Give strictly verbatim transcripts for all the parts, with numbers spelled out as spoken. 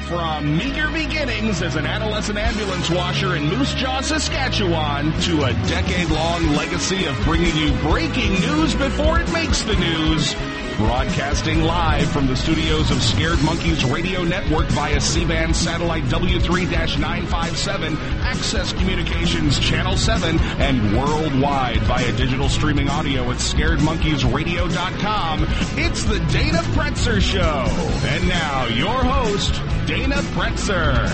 From meager beginnings as an adolescent ambulance washer in Moose Jaw, Saskatchewan, to a decade-long legacy of bringing you breaking news before it makes the news. Broadcasting live from the studios of Scared Monkeys Radio Network via C-band satellite W three nine five seven, Access Communications Channel seven, and worldwide via digital streaming audio at scared monkeys radio dot com. It's the Dana Pretzer Show. And now, your host, Dana Pretzer.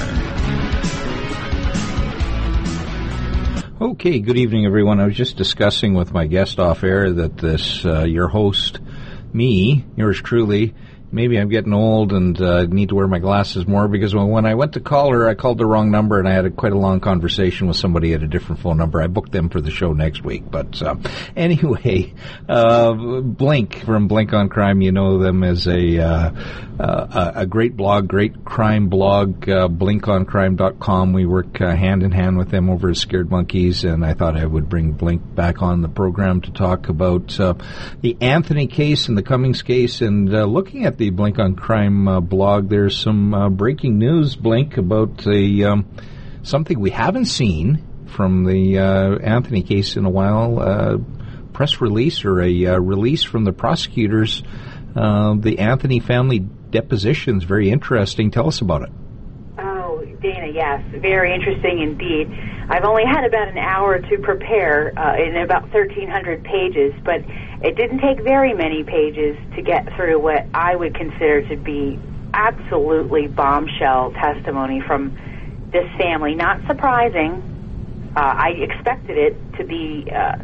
Okay, good evening, everyone. I was just discussing with my guest off air that this, uh, your host, me, yours truly, maybe I'm getting old and uh, need to wear my glasses more, because when, when I went to call her, I called the wrong number and I had a, quite a long conversation with somebody at a different phone number. I booked them for the show next week. But uh, anyway, uh, Blink from Blink on Crime, you know them as a uh, uh, a great blog, great crime blog, uh, blink on crime dot com. We work uh, hand in hand with them over at Scared Monkeys, and I thought I would bring Blink back on the program to talk about uh, the Anthony case and the Cummings case. And uh, looking at the Blink on Crime uh, blog, there's some uh, breaking news, Blink, about a, um, something we haven't seen from the uh, Anthony case in a while, uh, press release or a uh, release from the prosecutors, uh, the Anthony family depositions. Very interesting. Tell us about it. Oh, Dana, yes, very interesting indeed. I've only had about an hour to prepare uh, in about thirteen hundred pages, but it didn't take very many pages to get through what I would consider to be absolutely bombshell testimony from this family. Not surprising. Uh, I expected it to be uh,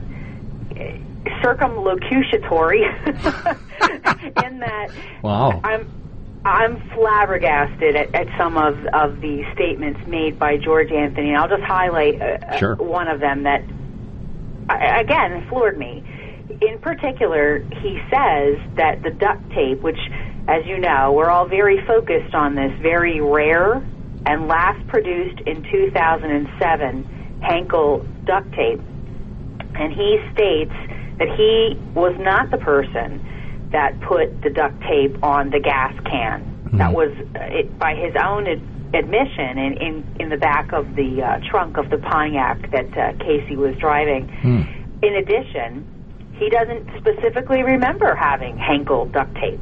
circumlocutory in that wow. I'm I'm flabbergasted at, at some of, of the statements made by George Anthony, and I'll just highlight uh, sure. one of them that, uh, again, floored me. In particular, he says that the duct tape, which, as you know, we're all very focused on this very rare and last produced in two thousand seven Henkel duct tape, and he states that he was not the person that put the duct tape on the gas can. Mm-hmm. That was, uh, it, by his own ad- admission, in, in, in the back of the uh, trunk of the Pontiac that uh, Casey was driving. Mm. In addition, he doesn't specifically remember having Henkel duct tape.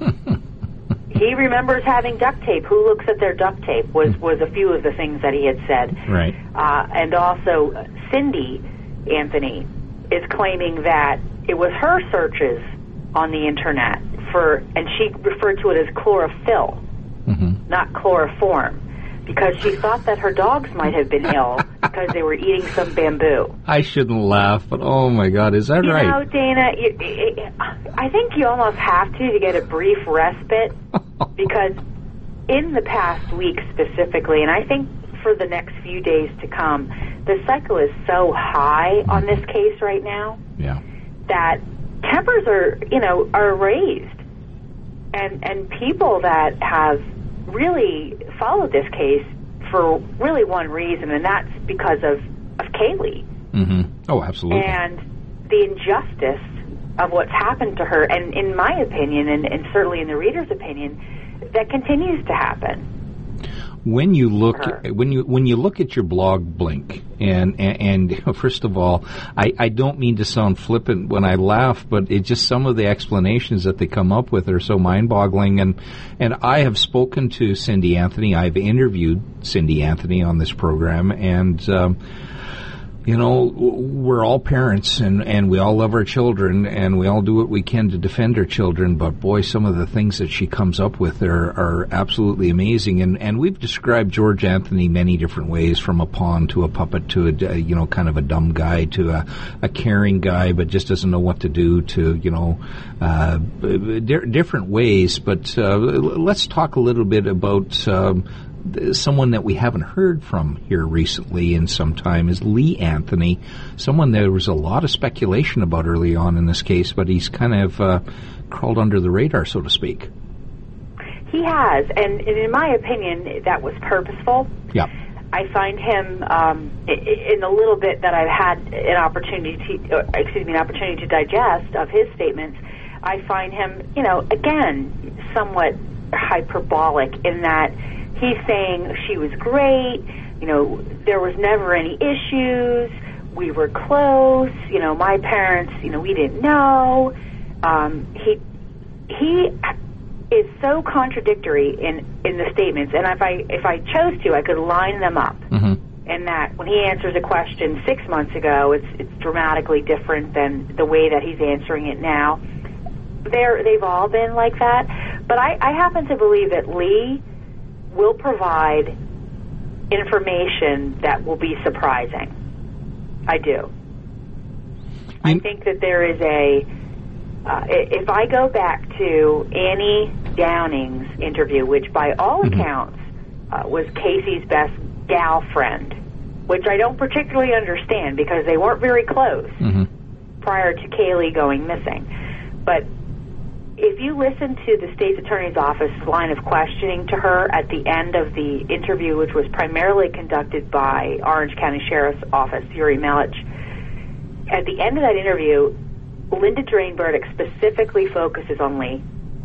He remembers having duct tape. Who looks at their duct tape was, was a few of the things that he had said. Right. Uh, and also, Cindy Anthony is claiming that it was her searches on the internet for, and she referred to it as chlorophyll, mm-hmm. not chloroform, because she thought that her dogs might have been ill because they were eating some bamboo. I shouldn't laugh, but oh my God, is that you right? You know, Dana, you, I think you almost have to to get a brief respite, because in the past week specifically, and I think for the next few days to come, the cycle is so high on this case right now yeah. that tempers are, you know, are raised. And and people that have really followed this case for really one reason, and that's because of, of Kaylee. Mm-hmm. Oh, absolutely. And the injustice of what's happened to her, and in my opinion, and, and certainly in the reader's opinion, that continues to happen. When you look, when you when you look at your blog, Blink, and and, and first of all, I, I don't mean to sound flippant when I laugh, but it just some of the explanations that they come up with are so mind-boggling. And and I have spoken to Cindy Anthony. I've interviewed Cindy Anthony on this program, and um, you know, we're all parents, and, and we all love our children, and we all do what we can to defend our children, but boy, some of the things that she comes up with are, are absolutely amazing. And, and we've described George Anthony many different ways, from a pawn to a puppet to a, you know, kind of a dumb guy to a, a caring guy, but just doesn't know what to do, to, you know, uh, di- different ways. But uh, let's talk a little bit about um, someone that we haven't heard from here recently in some time is Lee Anthony, someone there was a lot of speculation about early on in this case, but he's kind of uh, crawled under the radar, so to speak. He has, and in my opinion, that was purposeful. Yeah. I find him, um, in the little bit that I've had an opportunity to, excuse me, an opportunity to digest of his statements, I find him, you know, again, somewhat hyperbolic in that he's saying she was great, you know, there was never any issues, we were close, you know, my parents, you know, we didn't know. Um, he he is so contradictory in, in the statements, and if I if I chose to, I could line them up. Mm-hmm. And that when he answers a question six months ago, it's it's dramatically different than the way that he's answering it now. They're, they've all been like that. But I, I happen to believe that Lee will provide information that will be surprising. I do. I think that there is a... Uh, if I go back to Annie Downing's interview, which by all mm-hmm. accounts uh, was Casey's best gal friend, which I don't particularly understand because they weren't very close mm-hmm. prior to Kaylee going missing. But if you listen to the state's attorney's office line of questioning to her at the end of the interview, which was primarily conducted by Orange County Sheriff's Office, Yuri Melich, at the end of that interview, Linda Drainburdick specifically focuses on Lee.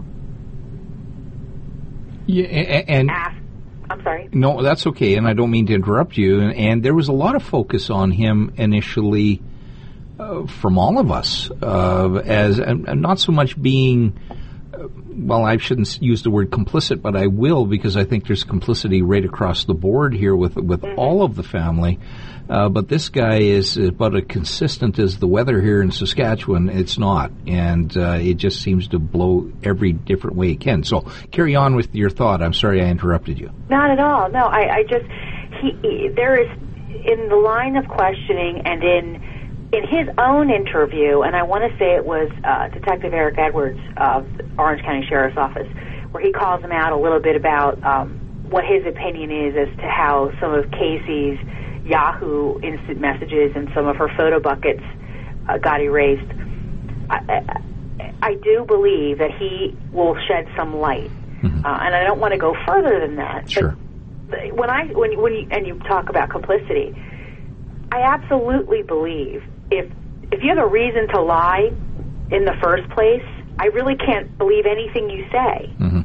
Yeah, and... Ask, I'm sorry. No, that's okay, and I don't mean to interrupt you. And, and there was a lot of focus on him initially uh, from all of us, uh, as and, and not so much being, uh, well, I shouldn't use the word complicit, but I will because I think there's complicity right across the board here with with mm-hmm. all of the family. Uh, but this guy is about as consistent as the weather here in Saskatchewan. It's not, and uh, it just seems to blow every different way it can. So carry on with your thought. I'm sorry I interrupted you. Not at all. No, I, I just he, he there is in the line of questioning and in in his own interview, and I want to say it was uh, Detective Eric Edwards of Orange County Sheriff's Office, where he calls him out a little bit about um, what his opinion is as to how some of Casey's Yahoo instant messages and some of her photo buckets uh, got erased. I, I, I do believe that he will shed some light, mm-hmm. uh, and I don't want to go further than that. Sure. But when I when when you, and you talk about complicity, I absolutely believe if if you have a reason to lie in the first place, I really can't believe anything you say. Mm-hmm.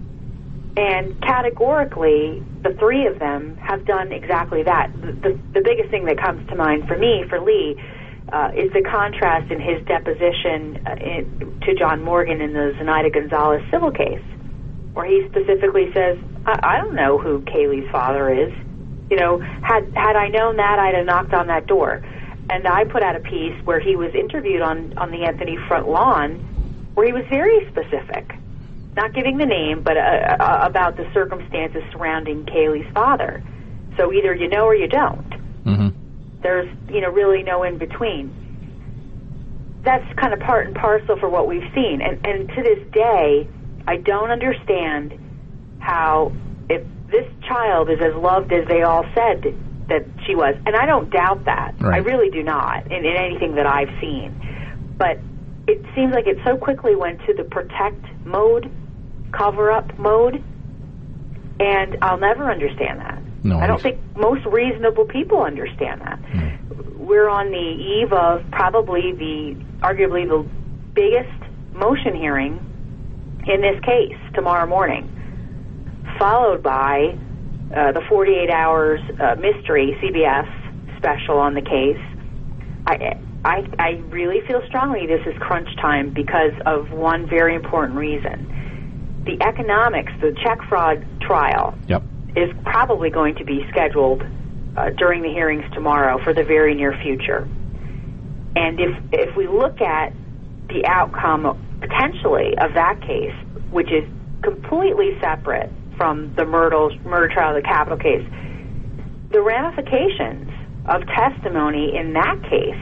And categorically, the three of them have done exactly that. The, the, the biggest thing that comes to mind for me, for Lee, uh, is the contrast in his deposition uh, in, to John Morgan in the Zenaida Gonzalez civil case, where he specifically says, I, I don't know who Kaylee's father is. You know, had had I known that, I'd have knocked on that door. And I put out a piece where he was interviewed on, on the Anthony front lawn, where he was very specific. Not giving the name, but uh, uh, about the circumstances surrounding Kaylee's father. So either you know or you don't. Mm-hmm. There's, you know, really no in between. That's kind of part and parcel for what we've seen. And, and to this day, I don't understand how, if this child is as loved as they all said that she was, and I don't doubt that. Right. I really do not in, in anything that I've seen. But it seems like it so quickly went to the protect mode, cover-up mode, and I'll never understand that. No, I don't think most reasonable people understand that. Mm. We're on the eve of probably the, arguably the biggest motion hearing in this case tomorrow morning, followed by uh, the forty-eight hours uh, mystery C B S special on the case. I, I, I really feel strongly this is crunch time because of one very important reason. The economics, the check fraud trial, yep. is probably going to be scheduled uh, during the hearings tomorrow for the very near future. And if if we look at the outcome, potentially, of that case, which is completely separate from the Myrtle, murder trial, the capital case, the ramifications of testimony in that case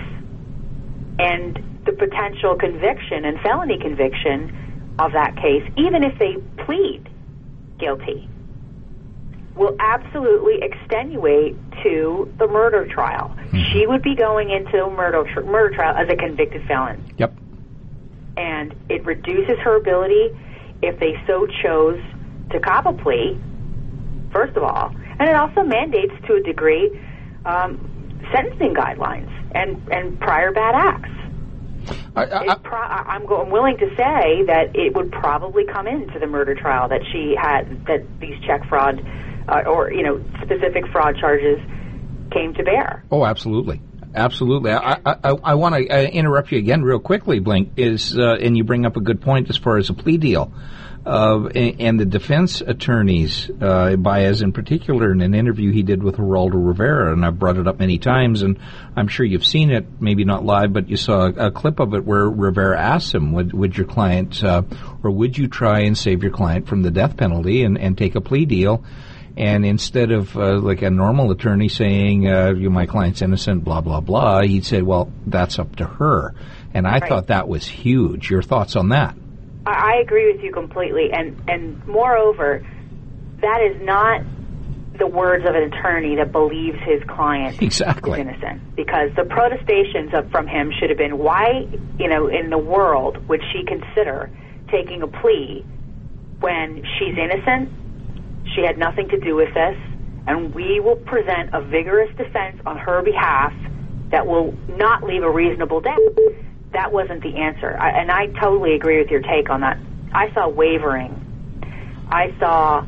and the potential conviction and felony conviction of that case, even if they plead guilty, will absolutely extenuate to the murder trial. Mm-hmm. She would be going into a murder, tr- murder trial as a convicted felon. Yep. And it reduces her ability, if they so chose, to cop a plea, first of all. And it also mandates, to a degree, um, sentencing guidelines and, and prior bad acts. I, I, pro- I'm, go- I'm willing to say that it would probably come into the murder trial that she had, that these check fraud uh, or, you know, specific fraud charges came to bear. Oh, absolutely. Absolutely. I, I, I want to uh, interrupt you again real quickly, Blink, is, uh, and you bring up a good point as far as a plea deal. Uh, and, and the defense attorneys, uh, Baez in particular, in an interview he did with Geraldo Rivera, and I've brought it up many times, and I'm sure you've seen it, maybe not live, but you saw a, a clip of it where Rivera asks him, would, would your client, uh, or would you try and save your client from the death penalty and, and take a plea deal? And instead of uh, like a normal attorney saying, uh, my client's innocent, blah, blah, blah, he'd say, well, that's up to her. And I right. thought that was huge. Your thoughts on that? I agree with you completely. And, and moreover, that is not the words of an attorney that believes his client exactly. is innocent. Because the protestations of, from him should have been, why, you know, in the world would she consider taking a plea when she's innocent? She had nothing to do with this, and we will present a vigorous defense on her behalf that will not leave a reasonable doubt. That wasn't the answer, I, and I totally agree with your take on that. I saw wavering. I saw,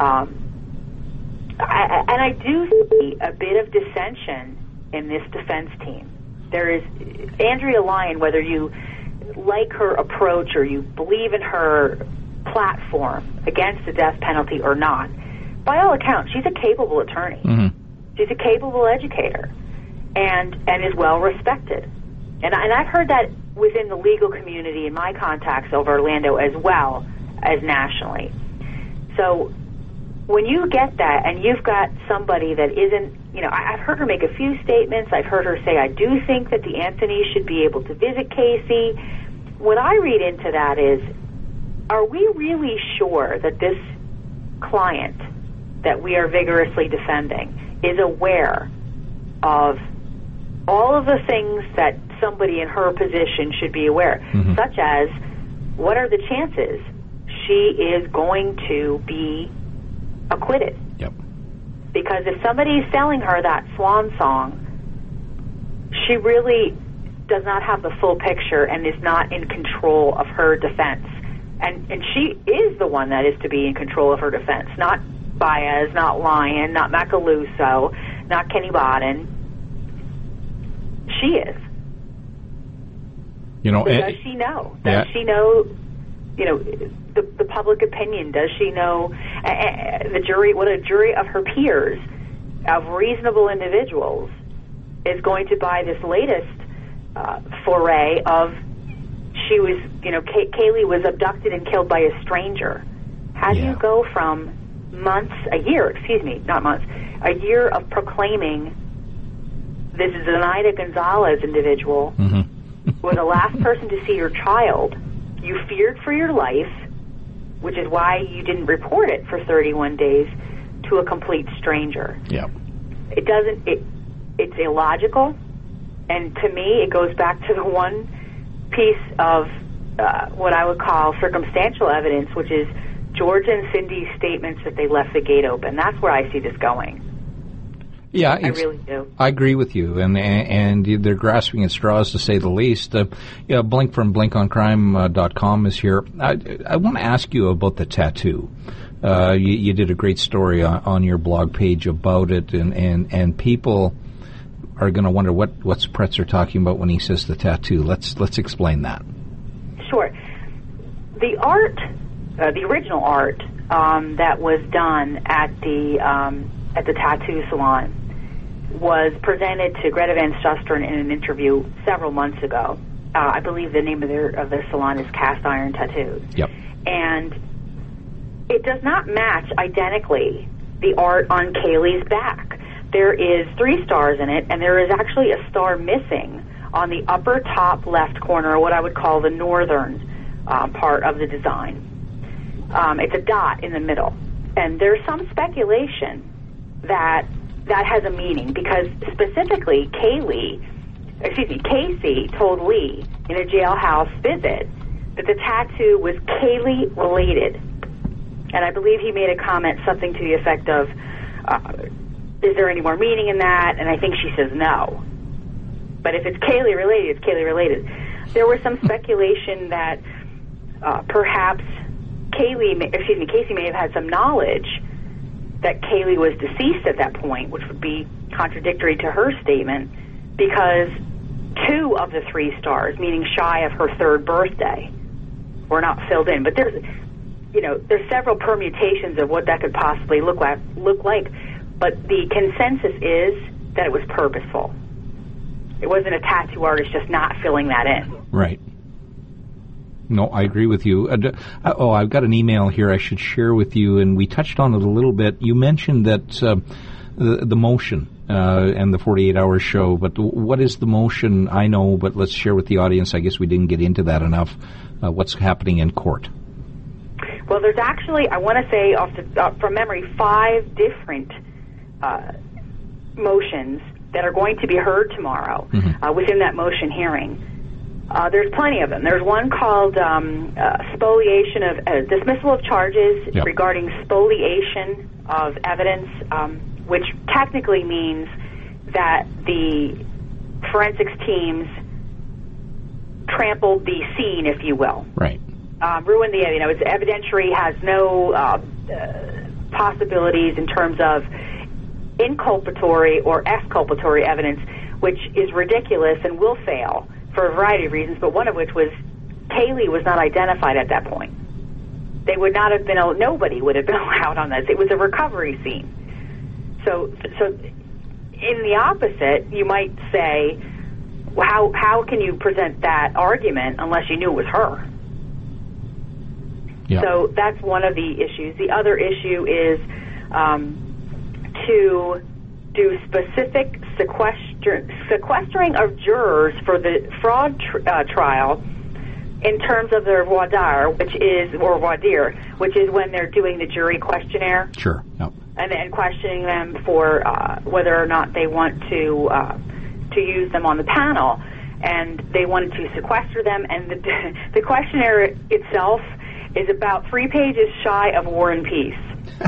um, I, and I do see a bit of dissension in this defense team. There is Andrea Lyon, whether you like her approach or you believe in her platform against the death penalty or not, by all accounts, she's a capable attorney. Mm-hmm. She's a capable educator and and is well respected. And, and I've heard that within the legal community in my contacts over Orlando as well as nationally. So when you get that and you've got somebody that isn't, you know, I, I've heard her make a few statements. I've heard her say, I do think that the Anthonys should be able to visit Casey. What I read into that is, are we really sure that this client that we are vigorously defending is aware of all of the things that somebody in her position should be aware, mm-hmm. such as what are the chances she is going to be acquitted? Yep. Because if somebody is selling her that swan song, she really does not have the full picture and is not in control of her defense. And and she is the one that is to be in control of her defense, not Baez, not Lyon, not Macaluso, not Kenny Bodden. She is. You know, so and, does she know? Does yeah. she know? You know, the the public opinion. Does she know uh, the jury? What a jury of her peers, of reasonable individuals, is going to buy this latest uh, foray of. She was, you know, Kay- Kaylee was abducted and killed by a stranger. How do yeah. you go from months, a year, excuse me, not months, a year of proclaiming this Zenaida Gonzalez individual mm-hmm. was the last person to see your child. You feared for your life, which is why you didn't report it for thirty-one days to a complete stranger. Yeah. It doesn't, it, it's illogical, and to me, it goes back to the one piece of uh, what I would call circumstantial evidence, which is George and Cindy's statements that they left the gate open. That's where I see this going. Yeah, I really do. I agree with you, and and, and they're grasping at straws to say the least. Uh, yeah, Blink from blink on crime dot com is here. I, I want to ask you about the tattoo. Uh, you, you did a great story on, on your blog page about it, and, and, and people are going to wonder what what's Pretzer talking about when he says the tattoo. Let's let's explain that. Sure. The art, uh, the original art um, that was done at the um, at the tattoo salon was presented to Greta Van Susteren in an interview several months ago. Uh, I believe the name of their of the salon is Cast Iron Tattoos. Yep. And it does not match identically the art on Kaylee's back. There is three stars in it, and there is actually a star missing on the upper top left corner, what I would call the northern um, part of the design. Um, it's a dot in the middle. And there's some speculation that that has a meaning, because specifically Kaylee, excuse me, Casey told Lee in a jailhouse visit that the tattoo was Kaylee related. And I believe he made a comment, something to the effect of, uh, is there any more meaning in that? And I think she says no. But if it's Kaylee related, it's Kaylee related. There was some speculation that uh, perhaps Kaylee, excuse me, Casey may have had some knowledge that Kaylee was deceased at that point, which would be contradictory to her statement, because two of the three stars, meaning shy of her third birthday, were not filled in. But there's, you know, there's several permutations of what that could possibly look like. Look like, but the consensus is that it was purposeful. It wasn't a tattoo artist just not filling that in. Right. No, I agree with you. Uh, oh, I've got an email here I should share with you, and we touched on it a little bit. You mentioned that uh, the, the motion uh, and the forty-eight hour show, but what is the motion? I know, but let's share with the audience. I guess we didn't get into that enough. Uh, what's happening in court? Well, there's actually, I want to say off the, uh, from memory, five different uh, motions that are going to be heard tomorrow mm-hmm. uh, within that motion hearing. Uh, there's plenty of them. There's one called um, uh, spoliation of uh, dismissal of charges yep. regarding spoliation of evidence, um, which technically means that the forensics teams trampled the scene, if you will. Right. Um, ruined the, you know, its evidentiary has no uh, uh, possibilities in terms of inculpatory or exculpatory evidence, which is ridiculous and will fail for a variety of reasons, but one of which was Kaylee was not identified at that point. They would not have been, nobody would have been allowed on this. It was a recovery scene. So, so in the opposite, you might say, well, how how can you present that argument unless you knew it was her? Yeah. So that's one of the issues. The other issue is um, to do specific sequester, sequestering of jurors for the fraud tr- uh, trial in terms of their voir dire, which is, or voir dire, which is when they're doing the jury questionnaire. Sure. Yep. And then questioning them for uh, whether or not they want to uh, to use them on the panel. And they wanted to sequester them, and the, the questionnaire itself is about three pages shy of War and Peace.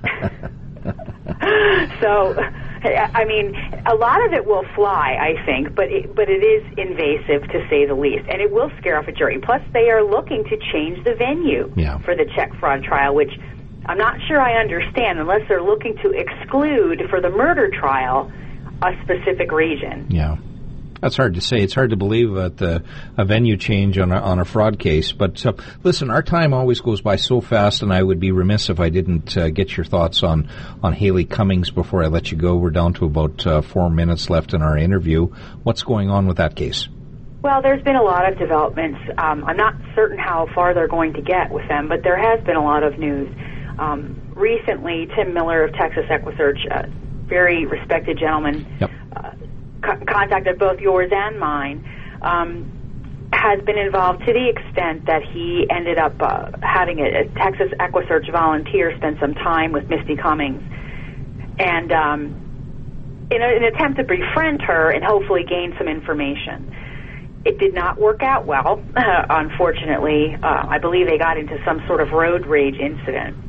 So, I mean, a lot of it will fly, I think, but it, but it is invasive, to say the least, and it will scare off a jury. Plus, they are looking to change the venue yeah. for the check fraud trial, which I'm not sure I understand, unless they're looking to exclude for the murder trial a specific region. Yeah. That's hard to say. It's hard to believe that uh, a venue change on a, on a fraud case. But uh, listen, our time always goes by so fast, and I would be remiss if I didn't uh, get your thoughts on, on Haley Cummings before I let you go. We're down to about uh, four minutes left in our interview. What's going on with that case? Well, there's been a lot of developments. Um, I'm not certain how far they're going to get with them, but there has been a lot of news. Um, recently, Tim Miller of Texas Equisearch, a very respected gentleman, yep. uh, contacted both yours and mine, um, has been involved to the extent that he ended up uh, having a, a Texas Equisearch volunteer spend some time with Misty Cummings, and um, in a, an attempt to befriend her and hopefully gain some information. It did not work out well, uh, unfortunately. Uh, I believe they got into some sort of road rage incident,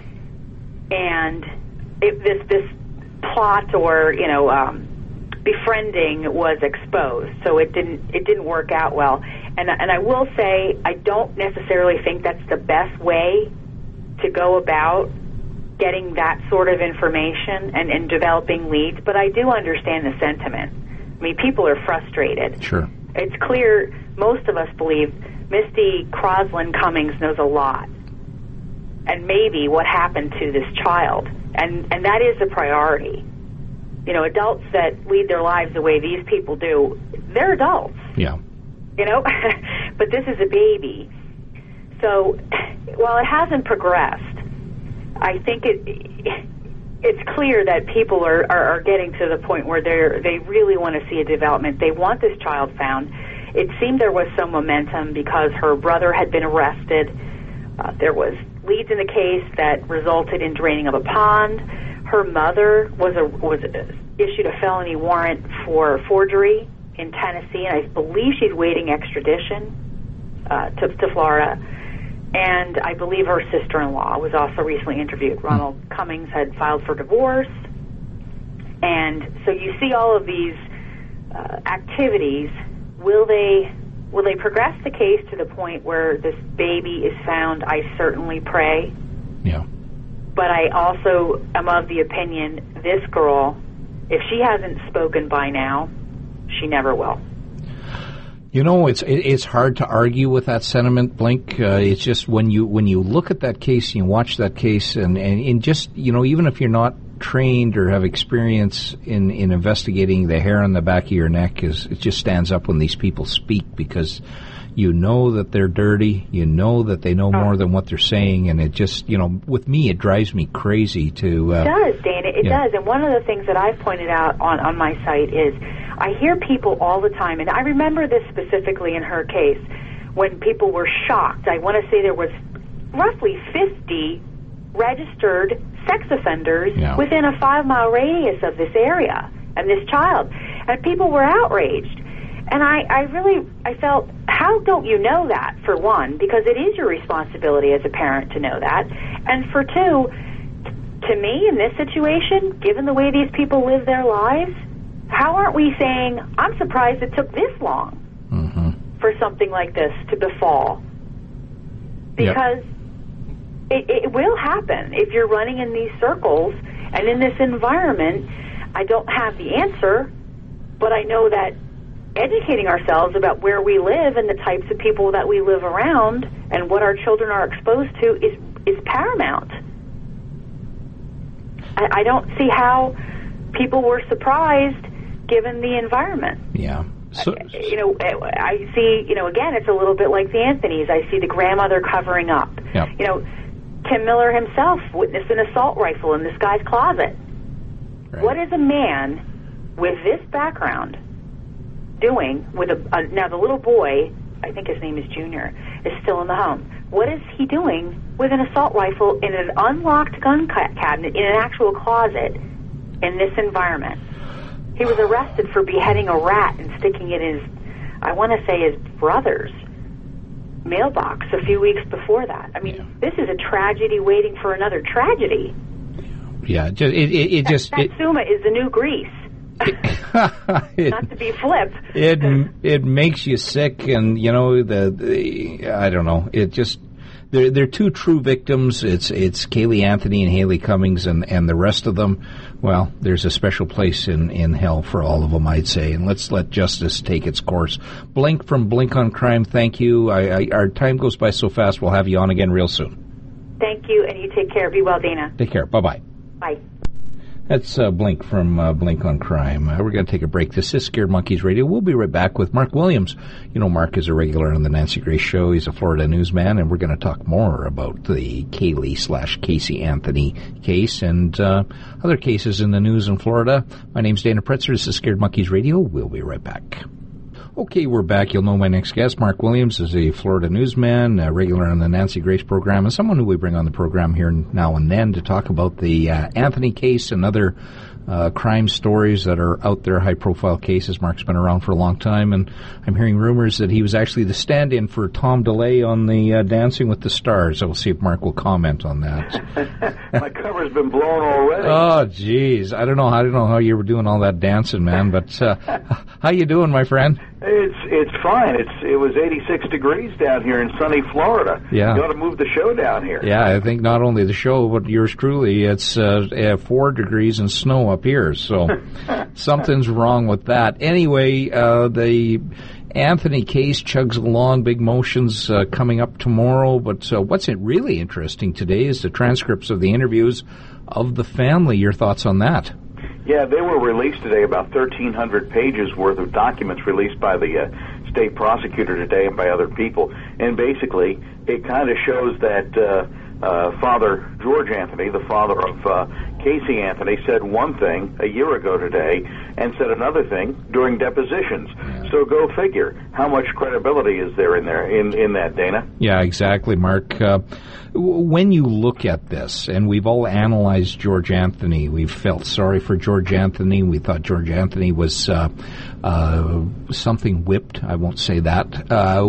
and it, this this plot or you know. Um, befriending was exposed, so it didn't it didn't work out well. And and I will say I don't necessarily think that's the best way to go about getting that sort of information and, and developing leads, but I do understand the sentiment. I mean, people are frustrated. Sure. It's clear most of us believe Misty Crosland Cummings knows a lot, and maybe what happened to this child, and and that is a priority. You know, adults that lead their lives the way these people do, they're adults. Yeah. You know, but this is a baby. So while it hasn't progressed, I think it it's clear that people are, are, are getting to the point where they they really want to see a development. They want this child found. It seemed there was some momentum because her brother had been arrested. Uh, there was leads in the case that resulted in draining of a pond. Her mother was a, was issued a felony warrant for forgery in Tennessee, and I believe she's waiting extradition uh, to, to Florida. And I believe her sister-in-law was also recently interviewed. Ronald Cummings had filed for divorce. And so you see all of these uh, activities. Will they will they progress the case to the point where this baby is found? I certainly pray. Yeah. but I also am of the opinion this girl, if she hasn't spoken by now, she never will. You know, it's it's hard to argue with that sentiment, Blink. Uh, it's just when you when you look at that case, you watch that case, and, and, and just, you know, even if you're not trained or have experience in, in investigating, the hair on the back of your neck is it just stands up when these people speak, because you know that they're dirty, you know that they know more than what they're saying, and it just, you know, with me, it drives me crazy to... Uh, it does, Dana, it yeah. does. And one of the things that I've pointed out on, on my site is I hear people all the time, and I remember this specifically in her case, when people were shocked. I want to say there was roughly fifty registered sex offenders yeah. within a five-mile radius of this area and this child. And people were outraged. And I, I really, I felt, how don't you know that, for one, because it is your responsibility as a parent to know that, and for two, to me, in this situation, given the way these people live their lives, how aren't we saying, I'm surprised it took this long mm-hmm. for something like this to befall? Because yep. it, it will happen if you're running in these circles and in this environment. I don't have the answer, but I know that educating ourselves about where we live and the types of people that we live around and what our children are exposed to is is paramount. I, I don't see how people were surprised given the environment. Yeah. So, I, you know, I see, you know, again, it's a little bit like the Anthonys. I see the grandmother covering up. Yep. You know, Tim Miller himself witnessed an assault rifle in this guy's closet. Right. What is a man with this background doing with a, a now the little boy, I think his name is Junior, is still in the home. What is he doing with an assault rifle in an unlocked gun ca- cabinet in an actual closet in this environment? He was arrested for beheading a rat and sticking it in his, I want to say, his brother's mailbox a few weeks before that. I mean, yeah. This is a tragedy waiting for another tragedy. Yeah, just, it, it, it just... That, Satsuma is the new Greece. it, Not to be flip. It it makes you sick, and you know the, the I don't know. It just they're they're two true victims. It's it's Caylee Anthony and Haley Cummings, and, and the rest of them. Well, there's a special place in, in hell for all of them, I'd say. And let's let justice take its course. Blink from Blink on Crime. Thank you. I, I, our time goes by so fast. We'll have you on again real soon. Thank you, and you take care. Be well, Dana. Take care. Bye bye. Bye. That's uh, Blink from uh, Blink on Crime. Uh, we're going to take a break. This is Scared Monkeys Radio. We'll be right back with Mark Williams. You know, Mark is a regular on the Nancy Grace Show. He's a Florida newsman, and we're going to talk more about the Caylee slash Casey Anthony case and uh, other cases in the news in Florida. My name's Dana Pretzer. This is Scared Monkeys Radio. We'll be right back. Okay, we're back. You'll know my next guest. Mark Williams is a Florida newsman, a regular on the Nancy Grace program, and someone who we bring on the program here now and then to talk about the uh, Anthony case and other uh, crime stories that are out there, high-profile cases. Mark's been around for a long time, and I'm hearing rumors that he was actually the stand-in for Tom DeLay on the uh, Dancing with the Stars. I will see if Mark will comment on that. My cover's been blown already. Oh, geez. I don't know. I don't know how you were doing all that dancing, man, but uh, how you doing, my friend? It's it's fine. It's it was eighty-six degrees down here in sunny Florida. Yeah. You ought to move the show down here. Yeah, I think not only the show, but yours truly. It's uh, four degrees and snow up here, so something's wrong with that. Anyway, uh, the Anthony case chugs along, big motions uh, coming up tomorrow, but uh, what's really interesting today is the transcripts of the interviews of the family. Your thoughts on that? Yeah, they were released today, about thirteen hundred pages worth of documents released by the uh, state prosecutor today and by other people. And basically, it kind of shows that uh, uh, Father George Anthony, the father of uh, Casey Anthony, said one thing a year ago today and said another thing during depositions. Yeah. So go figure. How much credibility is there in there in, in that, Dana? Yeah, exactly, Mark. Uh, when you look at this, and we've all analyzed George Anthony, we've felt sorry for George Anthony. We thought George Anthony was uh, uh, something whipped. I won't say that. Uh,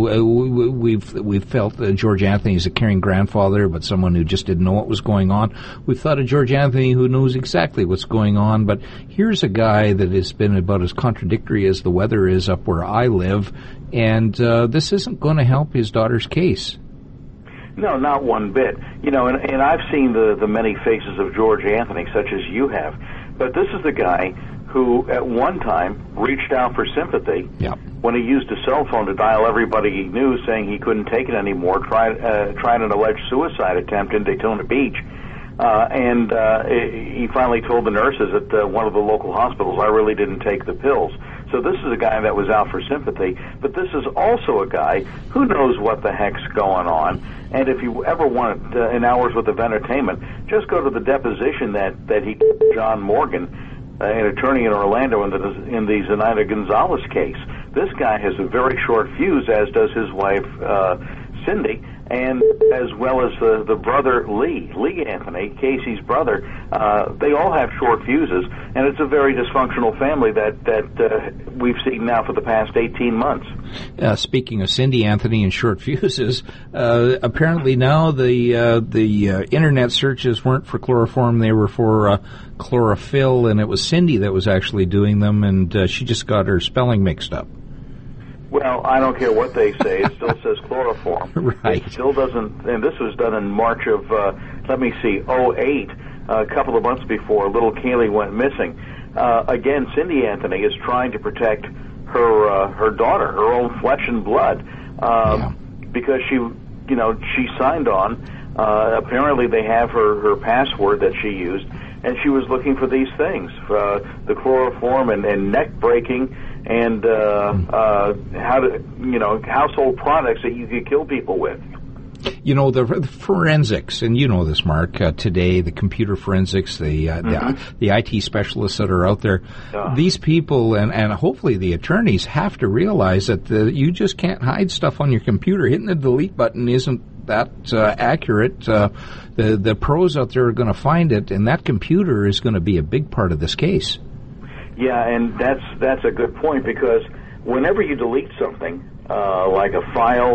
we've we've felt that George Anthony is a caring grandfather, but someone who just didn't know what was going on. We've thought of George Anthony who knows exactly what's going on. But here's a guy that has been about as contradictory as the weather is up where I live, and uh, this isn't going to help his daughter's case. No, not one bit. You know, and, and I've seen the, the many faces of George Anthony, such as you have, but this is the guy who at one time reached out for sympathy yeah. when he used a cell phone to dial everybody he knew, saying he couldn't take it anymore, tried, uh, tried an alleged suicide attempt in Daytona Beach. Uh, and uh, he finally told the nurses at uh, one of the local hospitals, I really didn't take the pills. So this is a guy that was out for sympathy, but this is also a guy who knows what the heck's going on. And if you ever want uh, an hour's worth of entertainment, just go to the deposition that, that he, John Morgan, uh, an attorney in Orlando in the, in the Zenaida Gonzalez case. This guy has a very short fuse, as does his wife, uh, Cindy, and as well as the, the brother Lee, Lee Anthony, Casey's brother. Uh, they all have short fuses, and it's a very dysfunctional family that, that uh, we've seen now for the past eighteen months. Uh, speaking of Cindy Anthony and short fuses, uh, apparently now the uh, the uh, internet searches weren't for chloroform, they were for uh, chlorophyll, and it was Cindy that was actually doing them, and uh, she just got her spelling mixed up. Well, I don't care what they say. It still says chloroform. Right. It still doesn't, and this was done in March of, uh, let me see, oh eight, uh, a couple of months before little Kaylee went missing. Uh, again, Cindy Anthony is trying to protect her uh, her daughter, her own flesh and blood, um, yeah. because she, you know, she signed on. Uh, apparently, they have her, her password that she used, and she was looking for these things, uh, the chloroform and, and neck breaking, and uh, uh, how to, you know, household products that you could kill people with. You know, the, the forensics, and you know this, Mark, uh, today, the computer forensics, the, uh, mm-hmm. the the I T specialists that are out there, yeah. these people, and, and hopefully the attorneys, have to realize that the, you just can't hide stuff on your computer. Hitting the delete button isn't that uh, accurate. Uh, the, the pros out there are going to find it, and that computer is going to be a big part of this case. Yeah, and that's that's a good point, because whenever you delete something, uh, like a file,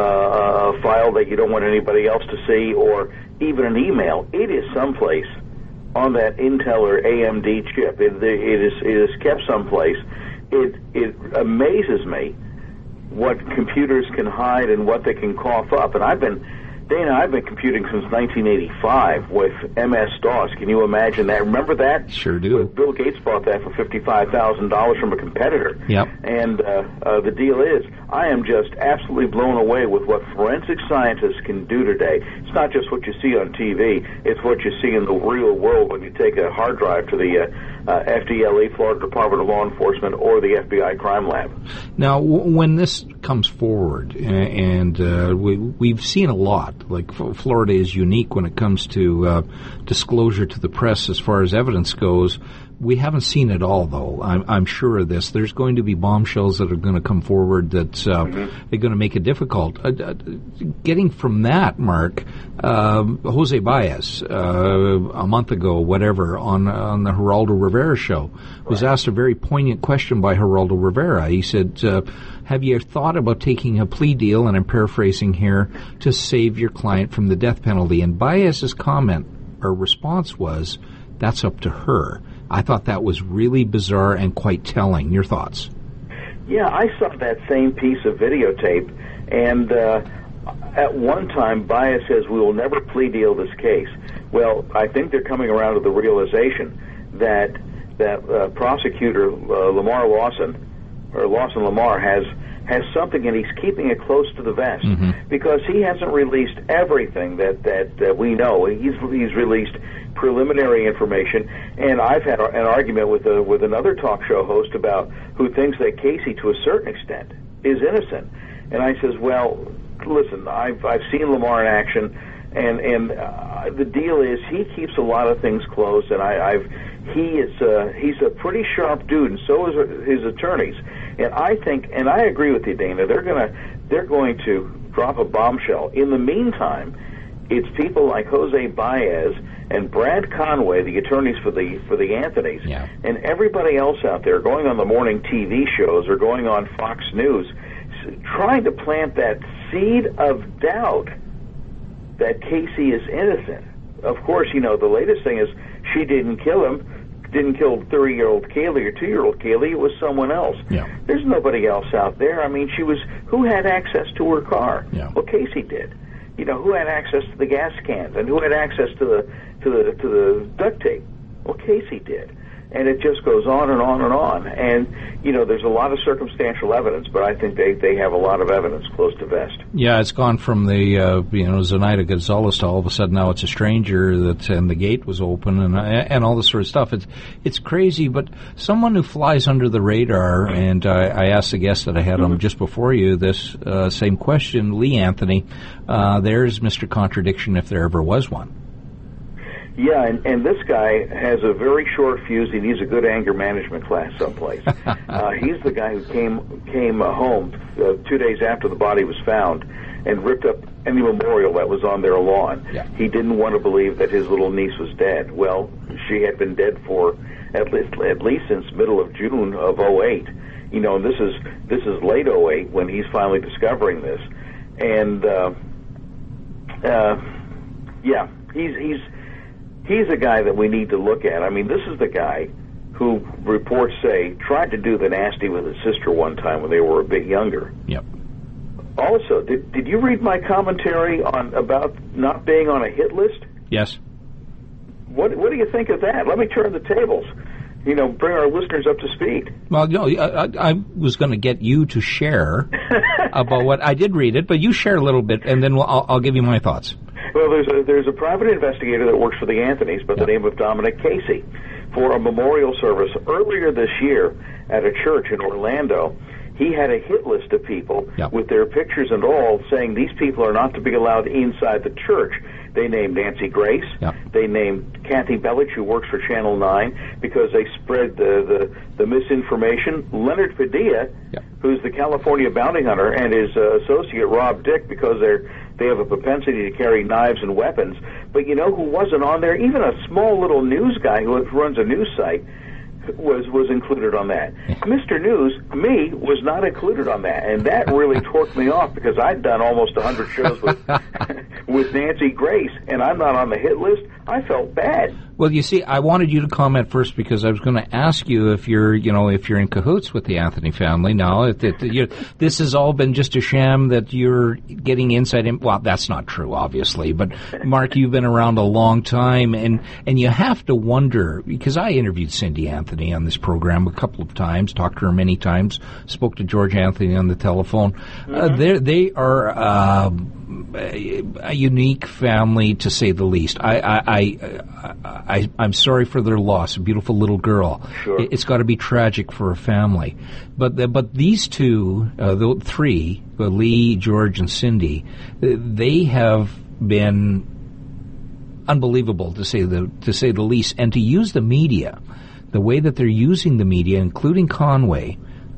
uh, a file that you don't want anybody else to see, or even an email, it is someplace on that Intel or A M D chip. It, it is it is kept someplace. It it amazes me what computers can hide and what they can cough up. And I've been Dana, I've been computing since nineteen eighty-five with M S DOS. Can you imagine that? Remember that? Sure do. Bill Gates bought that for fifty-five thousand dollars from a competitor. Yep. And uh, uh, the deal is, I am just absolutely blown away with what forensic scientists can do today. It's not just what you see on T V. It's what you see in the real world when you take a hard drive to the uh, uh, F D L E, Florida Department of Law Enforcement, or the F B I crime lab. Now, w- when this comes forward, and uh, we, we've seen a lot, like Florida is unique when it comes to uh, disclosure to the press as far as evidence goes. We haven't seen it all, though. I'm, I'm sure of this. There's going to be bombshells that are going to come forward that uh, mm-hmm. are going to make it difficult. Uh, uh, getting from that, Mark, uh, Jose Baez, uh, a month ago, whatever, on on the Geraldo Rivera show, was right. asked a very poignant question by Geraldo Rivera. He said, uh, have you thought about taking a plea deal, and I'm paraphrasing here, to save your client from the death penalty? And Baez's comment, or response was, that's up to her. I thought that was really bizarre and quite telling. Your thoughts? Yeah, I saw that same piece of videotape, and uh, at one time, Baez says, we will never plea deal this case. Well, I think they're coming around to the realization that that uh, prosecutor uh, Lamar Lawson, or Lawson Lamar, has has something, and he's keeping it close to the vest, mm-hmm. because he hasn't released everything that that, that we know. He's he's released preliminary information, and I've had an argument with a, with another talk show host about who thinks that Casey, to a certain extent, is innocent. And I says, well, listen, I've I've seen Lamar in action, and and uh, the deal is he keeps a lot of things close, and I, I've he is uh, he's a pretty sharp dude, and so is his attorneys. And I think, and I agree with you, Dana, they're gonna they're going to drop a bombshell. In the meantime, it's people like Jose Baez and Brad Conway, the attorneys for the for the Anthonys, yeah. and everybody else out there going on the morning T V shows or going on Fox News, trying to plant that seed of doubt that Casey is innocent. Of course, you know, the latest thing is she didn't kill him, didn't kill thirty-year-old Kaylee or two-year-old Kaylee. It was someone else. Yeah. There's nobody else out there. I mean, she was, who had access to her car? Yeah. Well, Casey did. you know, who had access to the gas cans and who had access to the to the to the duct tape? Well, Casey did. And it just goes on and on and on. And, you know, there's a lot of circumstantial evidence, but I think they, they have a lot of evidence close to vest. Yeah, it's gone from the, uh, you know, Zenaida Gonzalez to all of a sudden now it's a stranger that, and the gate was open and and all this sort of stuff. It's it's crazy, but someone who flies under the radar, and I, I asked the guest that I had mm-hmm. on just before you this uh, same question, Lee Anthony, uh, there's Mister Contradiction if there ever was one. Yeah, and, and this guy has a very short fuse. He needs a good anger management class someplace. uh, he's the guy who came came uh, home uh, two days after the body was found and ripped up any memorial that was on their lawn. Yeah. He didn't want to believe that his little niece was dead. Well, she had been dead for at least at least since middle of June of oh eight. You know, and this is this is late oh eight when he's finally discovering this. And uh, uh, yeah, he's he's. He's a guy that we need to look at. I mean, this is the guy who, reports say, tried to do the nasty with his sister one time when they were a bit younger. Yep. Also, did did you read my commentary on about not being on a hit list? Yes. What what do you think of that? Let me turn the tables. You know, bring our listeners up to speed. Well, no, I, I was going to get you to share about what I did read it, but you share a little bit, and then we'll, I'll, I'll give you my thoughts. Well, there's a there's a private investigator that works for the Anthonys by the yep. name of Dominic Casey for a memorial service earlier this year at a church in Orlando. He had a hit list of people yep. with their pictures and all saying these people are not to be allowed inside the church. They named Nancy Grace. Yep. They named Kathy Bellich, who works for Channel nine, because they spread the, the, the misinformation. Leonard Padilla, yep. who's the California bounty hunter, and his uh, associate Rob Dick, because they're they have a propensity to carry knives and weapons. But you know who wasn't on there? Even a small little news guy who runs a news site was was included on that. Mister News, me, was not included on that, and that really torqued me off because I'd done almost one hundred shows with with Nancy Grace, and I'm not on the hit list. I felt bad. Well, you see, I wanted you to comment first because I was going to ask you if you're, you know, if you're in cahoots with the Anthony family now. If, if, you, this has all been just a sham that you're getting insight in. Well, that's not true, obviously. But Mark, you've been around a long time, and and you have to wonder because I interviewed Cindy Anthony on this program a couple of times, talked to her many times, spoke to George Anthony on the telephone. Mm-hmm. Uh, they they are uh, a, a unique family to say the least. I I. I, I I'm sorry for their loss. A beautiful little girl. Sure. It's got to be tragic for a family. But the, but these two, uh, the three, uh, Lee, George, and Cindy, uh, they have been unbelievable to say the to say the least. And to use the media, the way that they're using the media, including Conway,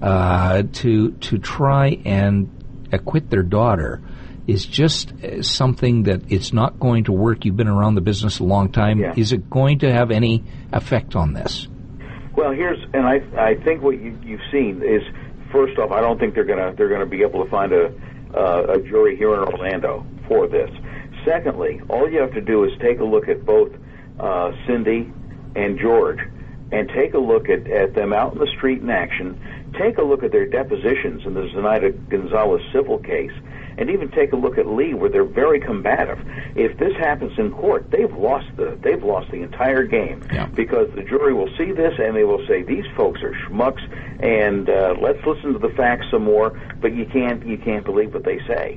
uh, to to try and acquit their daughter, is just something that it's not going to work. You've been around the business a long time. Yeah. Is it going to have any effect on this? Well, here's, and I I think what you, you've seen is, first off, I don't think they're gonna they're gonna be able to find a uh, a jury here in Orlando for this. Secondly, all you have to do is take a look at both uh, Cindy and George, and take a look at, at them out in the street in action. Take a look at their depositions in the Zenaida Gonzalez civil case. And even take a look at Lee, where they're very combative. If this happens in court, they've lost the they've lost the entire game yeah. because the jury will see this and they will say these folks are schmucks. And uh, let's listen to the facts some more. But you can't you can't believe what they say.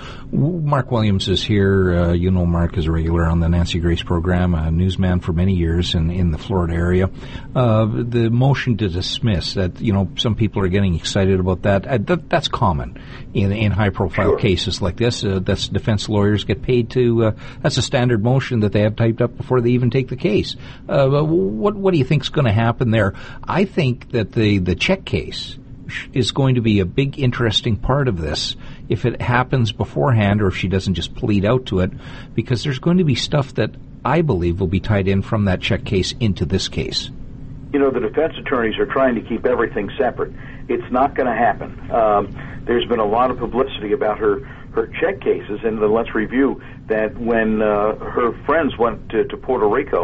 Mark Williams is here. Uh, you know Mark is a regular on the Nancy Grace program, a newsman for many years in, in the Florida area. Uh, the motion to dismiss, that, you know, some people are getting excited about that. Uh, that that's common in in high-profile sure. cases like this. Uh, that's defense lawyers get paid to, uh, that's a standard motion that they have typed up before they even take the case. Uh, what, what do you think is going to happen there? I think that the, the check case is going to be a big, interesting part of this if it happens beforehand or if she doesn't just plead out to it, because there's going to be stuff that I believe will be tied in from that check case into this case. You know, the defense attorneys are trying to keep everything separate. It's not going to happen. Um, there's been a lot of publicity about her, her check cases, and then let's review that when uh, her friends went to, to Puerto Rico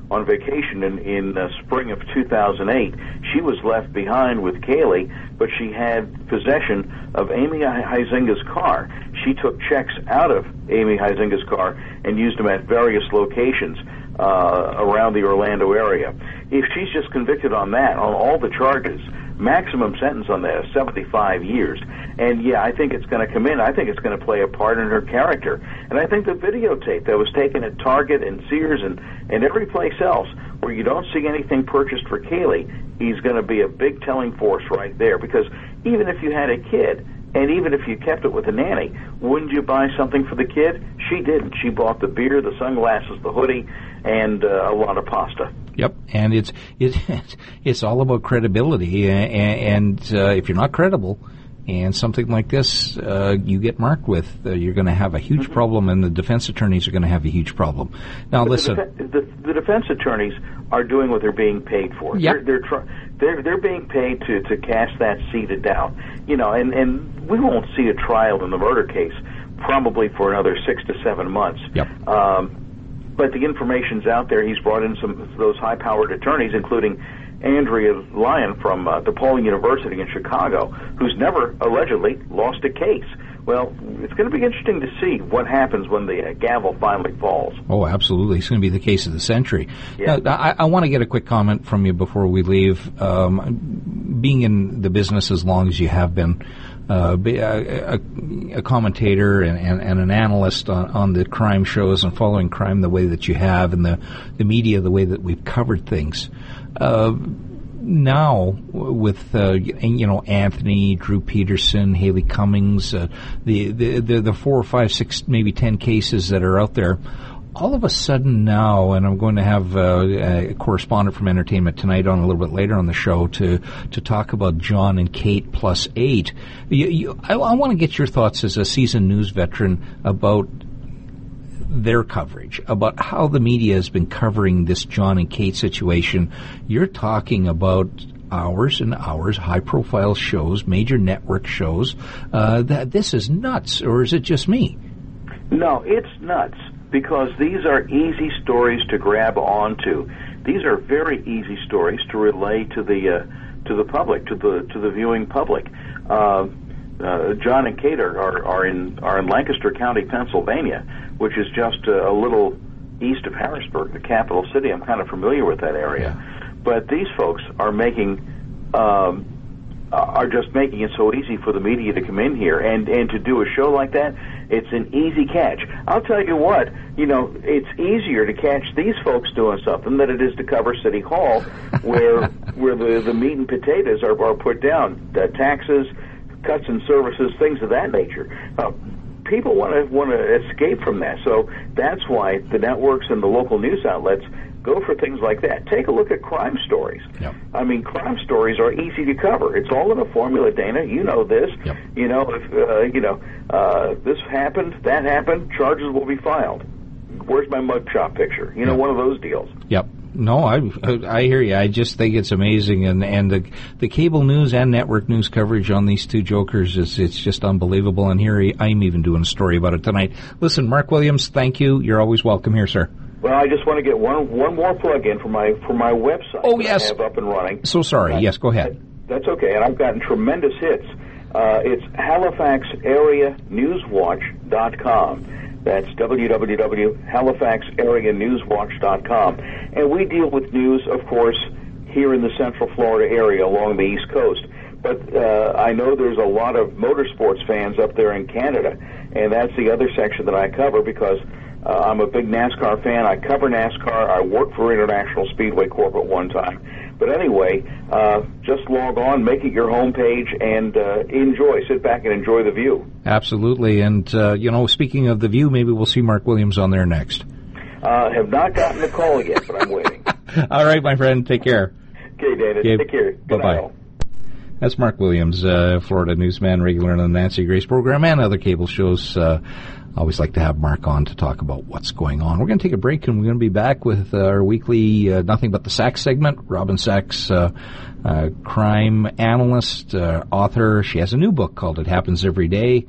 on vacation in, in uh, spring of two thousand eight. She was left behind with Kaylee, but she had possession of Amy Huizenga's car. She took checks out of Amy Huizenga's car and used them at various locations uh, around the Orlando area. If she's just convicted on that, on all the charges, maximum sentence on that is seventy-five years. And, yeah, I think it's going to come in. I think it's going to play a part in her character. And I think the videotape that was taken at Target and Sears and, and every place else where you don't see anything purchased for Kaylee, he's going to be a big telling force right there. Because even if you had a kid, and even if you kept it with a nanny, wouldn't you buy something for the kid? She didn't. She bought the beer, the sunglasses, the hoodie, and uh, a lot of pasta. Yep, and it's it's it's all about credibility, and, and uh, if you're not credible, and something like this uh, you get marked with, uh, you're going to have a huge mm-hmm. problem, and the defense attorneys are going to have a huge problem. Now, but listen, the, def- the, the defense attorneys are doing what they're being paid for. Yep. They're they're, tr- they're they're being paid to, to cast that seed of doubt. You know, and, and we won't see a trial in the murder case probably for another six to seven months. Yep. Um, but the information's out there. He's brought in some of those high-powered attorneys, including Andrea Lyon from uh, DePaul University in Chicago, who's never allegedly lost a case. Well, it's going to be interesting to see what happens when the uh, gavel finally falls. Oh, absolutely. It's going to be the case of the century. Yeah. Now, I, I want to get a quick comment from you before we leave. Um, being in the business as long as you have been, uh, be a, a, a commentator and, and, and an analyst on, on the crime shows and following crime the way that you have, and the, the media the way that we've covered things. Uh, now, with uh, you know Anthony, Drew Peterson, Haley Cummings, uh, the, the the the four or five, six, maybe ten cases that are out there, all of a sudden now, and I'm going to have uh, a correspondent from Entertainment Tonight on a little bit later on the show to to talk about John and Kate plus eight. You, you, I, I want to get your thoughts as a seasoned news veteran about their coverage, about how the media has been covering this John and Kate situation. You're talking about hours and hours, high-profile shows, major network shows. Uh, that this is nuts, or is it just me? No, it's nuts, because these are easy stories to grab onto. These are very easy stories to relay to the uh, to the public, to the to the viewing public. Uh, uh, John and Kate are, are, are in are in Lancaster County, Pennsylvania, which is just a, a little east of Harrisburg, the capital city. I'm kind of familiar with that area. Yeah. But these folks are making, um, are just making it so easy for the media to come in here. And, and to do a show like that, it's an easy catch. I'll tell you what, you know, it's easier to catch these folks doing something than it is to cover City Hall, where where the, the meat and potatoes are, are put down, the taxes, cuts in services, things of that nature. Uh, people want to want to escape from that, so that's why the networks and the local news outlets go for things like that. Take a look at crime stories. Yep. I mean, crime stories are easy to cover. It's all in a formula, Dana. You know this. Yep. You know, if uh, you know uh, this happened, that happened, charges will be filed. Where's my mugshot picture? You know, Yep. one of those deals. Yep. No, I I hear you. I just think it's amazing, and and the the cable news and network news coverage on these two jokers is it's just unbelievable. And here I'm even doing a story about it tonight. Listen, Mark Williams, thank you. You're always welcome here, sir. Well, I just want to get one one more plug in for my for my website. Oh, that yes. I have up and running. So sorry. Uh, yes, go ahead. That's okay, and I've gotten tremendous hits. Uh, it's Halifax Area Newswatch dot com. That's w w w dot halifax area newswatch dot com. And we deal with news, of course, here in the Central Florida area along the East Coast. But uh, I know there's a lot of motorsports fans up there in Canada, and that's the other section that I cover because uh, I'm a big NASCAR fan. I cover NASCAR. I worked for International Speedway Corp at one time. But anyway, uh, just log on, make it your homepage, and uh, enjoy. Sit back and enjoy the view. Absolutely. And, uh, you know, speaking of the view, maybe we'll see Mark Williams on there next. Uh, have not gotten a call yet, but I'm waiting. All right, my friend. Take care. Okay, David. Okay. Take care. Good Bye-bye. night, all. That's Mark Williams, uh, Florida newsman, regular on the Nancy Grace program and other cable shows. Uh, I always like to have Mark on to talk about what's going on. We're going to take a break, and we're going to be back with uh, our weekly uh, Nothing But the Sacks segment. Robin Sacks, uh, uh, crime analyst, uh, author. She has a new book called It Happens Every Day.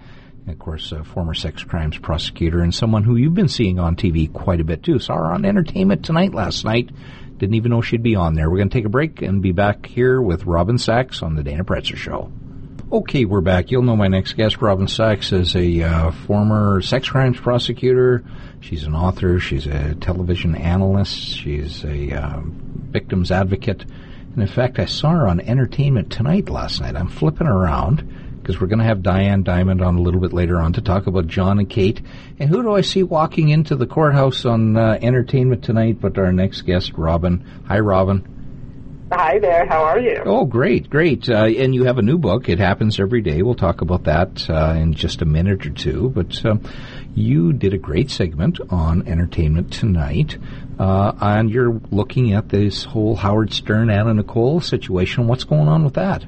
Of course, a former sex crimes prosecutor and someone who you've been seeing on T V quite a bit, too. Saw her on Entertainment Tonight last night. Didn't even know she'd be on there. We're going to take a break and be back here with Robin Sachs on the Dana Pretzer Show. Okay, we're back. You'll know my next guest, Robin Sachs, is a uh, former sex crimes prosecutor. She's an author. She's a television analyst. She's a uh, victim's advocate. And, in fact, I saw her on Entertainment Tonight last night. I'm flipping around because we're going to have Diane Diamond on a little bit later on to talk about John and Kate. And who do I see walking into the courthouse on uh, Entertainment Tonight but our next guest, Robin. Hi, Robin. Hi there. How are you? Oh, great, great. Uh, and you have a new book. It happens every day. We'll talk about that uh, in just a minute or two. But uh, you did a great segment on Entertainment Tonight, uh, and you're looking at this whole Howard Stern, Anna Nicole situation. What's going on with that?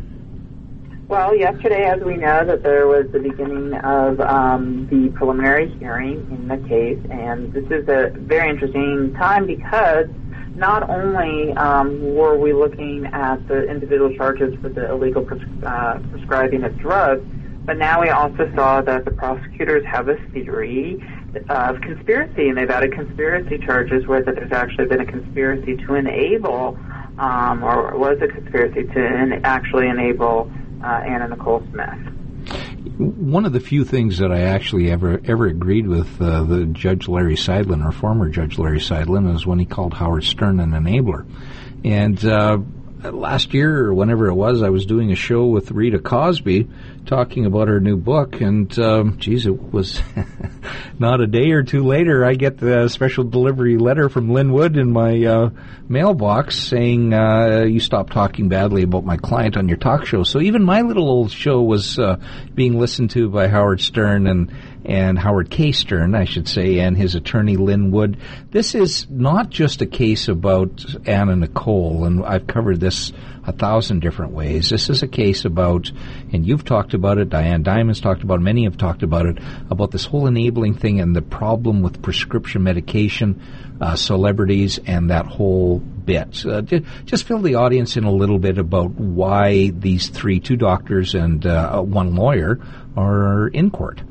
Well, yesterday, as we know, that there was the beginning of um, the preliminary hearing in the case, and this is a very interesting time because not only um, were we looking at the individual charges for the illegal pres- uh, prescribing of drugs, but now we also saw that the prosecutors have a theory of conspiracy, and they've added conspiracy charges where that there's actually been a conspiracy to enable, um, or was a conspiracy to en- actually enable uh, Anna Nicole Smith. One of the few things that I actually ever ever agreed with uh, the Judge Larry Seidlin, or former Judge Larry Seidlin, is when he called Howard Stern an enabler. And uh, last year, or whenever it was, I was doing a show with Rita Cosby talking about her new book, and um, geez, it was not a day or two later, I get the special delivery letter from Lynn Wood in my uh, mailbox saying, uh, you stopped talking badly about my client on your talk show. So even my little old show was uh, being listened to by Howard Stern and and Howard K. Stern, I should say, and his attorney, Lynn Wood. This is not just a case about Anna Nicole, and I've covered this a thousand different ways. This is a case about, and you've talked about it, Diane Diamond's talked about it, many have talked about it, about this whole enabling thing and the problem with prescription medication, uh, celebrities, and that whole bit. Uh, just fill the audience in a little bit about why these three, two doctors and uh, one lawyer, are in court.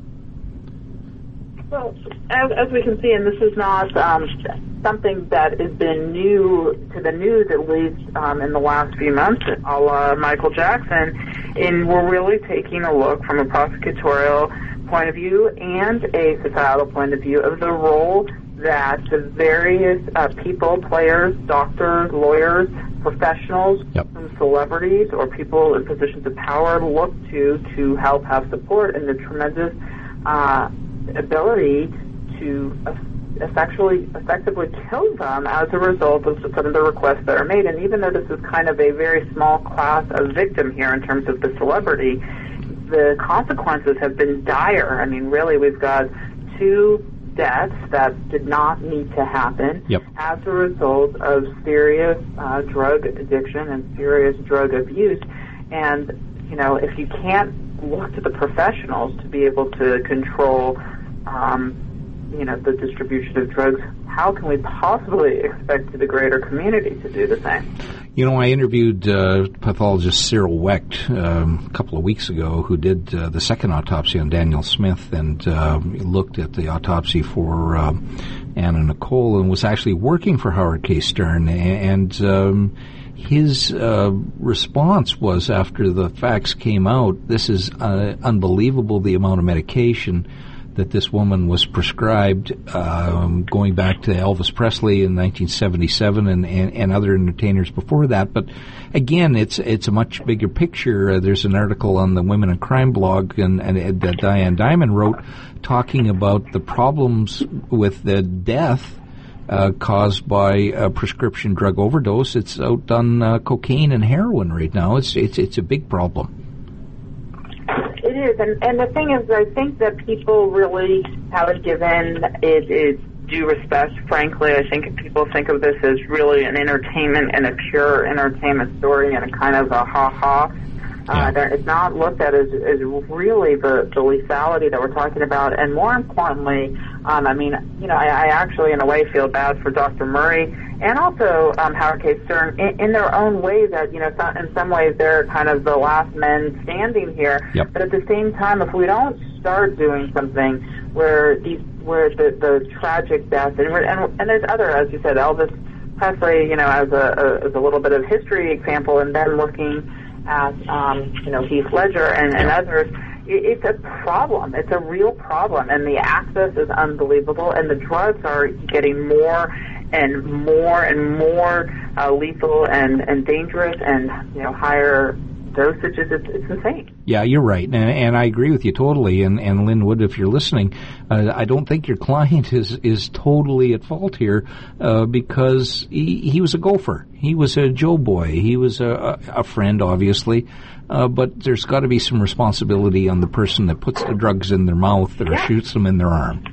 Well, as, as we can see, and this is not um, something that has been new to the news, at least um, in the last few months, a la Michael Jackson, and we're really taking a look from a prosecutorial point of view and a societal point of view of the role that the various uh, people, players, doctors, lawyers, professionals, yep. from celebrities or people in positions of power look to to help have support in the tremendous uh, ability to effectively, effectively kill them as a result of some of the requests that are made. And even though this is kind of a very small class of victim here in terms of the celebrity, the consequences have been dire. I mean, really, we've got two deaths that did not need to happen yep. as a result of serious uh, drug addiction and serious drug abuse. And, you know, if you can't look to the professionals to be able to control, um, you know, the distribution of drugs, how can we possibly expect the greater community to do the same? You know, I interviewed uh, pathologist Cyril Wecht um, a couple of weeks ago, who did uh, the second autopsy on Daniel Smith and uh, looked at the autopsy for uh, Anna Nicole and was actually working for Howard K. Stern. And um, his uh, response was, after the facts came out, this is uh, unbelievable, the amount of medication that this woman was prescribed, um, going back to Elvis Presley in nineteen seventy-seven and, and, and other entertainers before that. But again, it's it's a much bigger picture. Uh, there's an article on the Women in Crime blog and, and that Diane Diamond wrote talking about the problems with the death uh, caused by a prescription drug overdose. It's outdone uh, cocaine and heroin right now. It's it's it's a big problem. It is, and, and the thing is, I think that people really haven't given it its due respect. Frankly, I think people think of this as really an entertainment and a pure entertainment story and a kind of a ha-ha. Uh, yeah. It's not looked at as, as really the, the lethality that we're talking about. And more importantly, um, I mean, you know, I, I actually, in a way, feel bad for Doctor Murray and also um, Howard K. Stern in, in their own way that, you know, some, in some ways they're kind of the last men standing here. Yep. But at the same time, if we don't start doing something where these, where the, the tragic deaths, and, and and there's other, as you said, Elvis Presley, you know, as a, a as a little bit of history example, and then looking at um, you know, Heath Ledger and, and others. It's a problem. It's a real problem, and the access is unbelievable, and the drugs are getting more and more and more uh, lethal and, and dangerous, and, you know, higher dosages. It's, it's insane. Yeah, you're right, and, and I agree with you totally. And, and Lynn Wood, if you're listening, uh, I don't think your client is is totally at fault here, uh, because he, he was a gopher. He was a Joe boy. He was a, a friend, obviously, uh, but there's got to be some responsibility on the person that puts the drugs in their mouth or yeah. shoots them in their arm.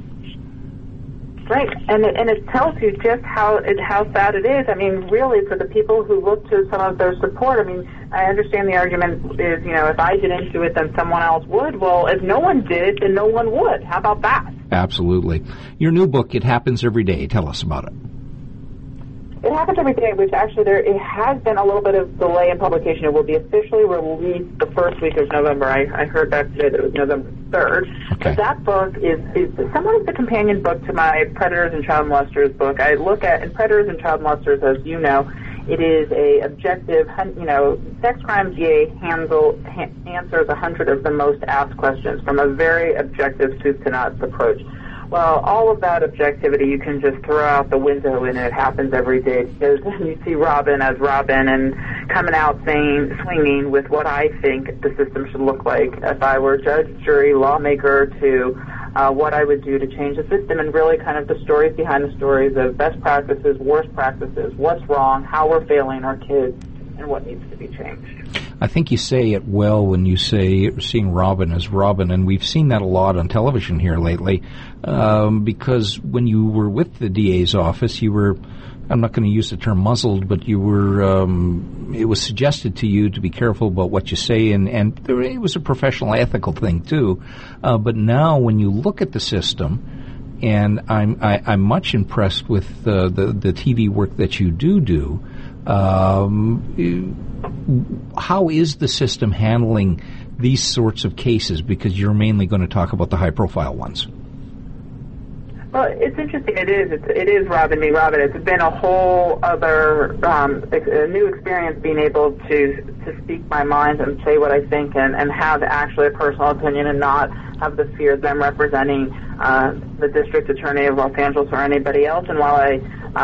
Right, and it, and it tells you just how it, how sad it is. I mean, really, for the people who look to some of their support, I mean, I understand the argument is, you know, if I get into it, then someone else would. Well, if no one did, then no one would. How about that? Absolutely. Your new book, It Happens Every Day. Tell us about it. It happens every day, which actually there it has been a little bit of delay in publication. It will be officially released the first week of November. I, I heard back today that it was November third. Okay. But that book is, is somewhat of the companion book to my Predators and Child Molesters book. I look at, in Predators and Child Molesters, as you know, it is a objective, you know, Sex Crimes D A handle, ha- answers a hundred of the most asked questions from a very objective soup to nuts approach. Well, all of that objectivity you can just throw out the window, and it happens every day, because you see Robin as Robin and coming out saying, swinging with what I think the system should look like if I were judge, jury, lawmaker, to uh, what I would do to change the system, and really kind of the stories behind the stories of best practices, worst practices, what's wrong, how we're failing our kids, and what needs to be changed. I think you say it well when you say seeing Robin as Robin, and we've seen that a lot on television here lately, um, because when you were with the D A's office, you were, I'm not going to use the term muzzled, but you were, um, it was suggested to you to be careful about what you say, and, and there, it was a professional ethical thing too. Uh, but now when you look at the system, and I'm, I, I'm much impressed with uh, the, the T V work that you do do, Um, how is the system handling these sorts of cases? Because you're mainly going to talk about the high-profile ones. Well, it's interesting. It is. It's, it is Robin me Robin. It's been a whole other um, a new experience being able to to speak my mind and say what I think, and, and have actually a personal opinion, and not have the fear that I'm representing uh, the district attorney of Los Angeles or anybody else. And while I,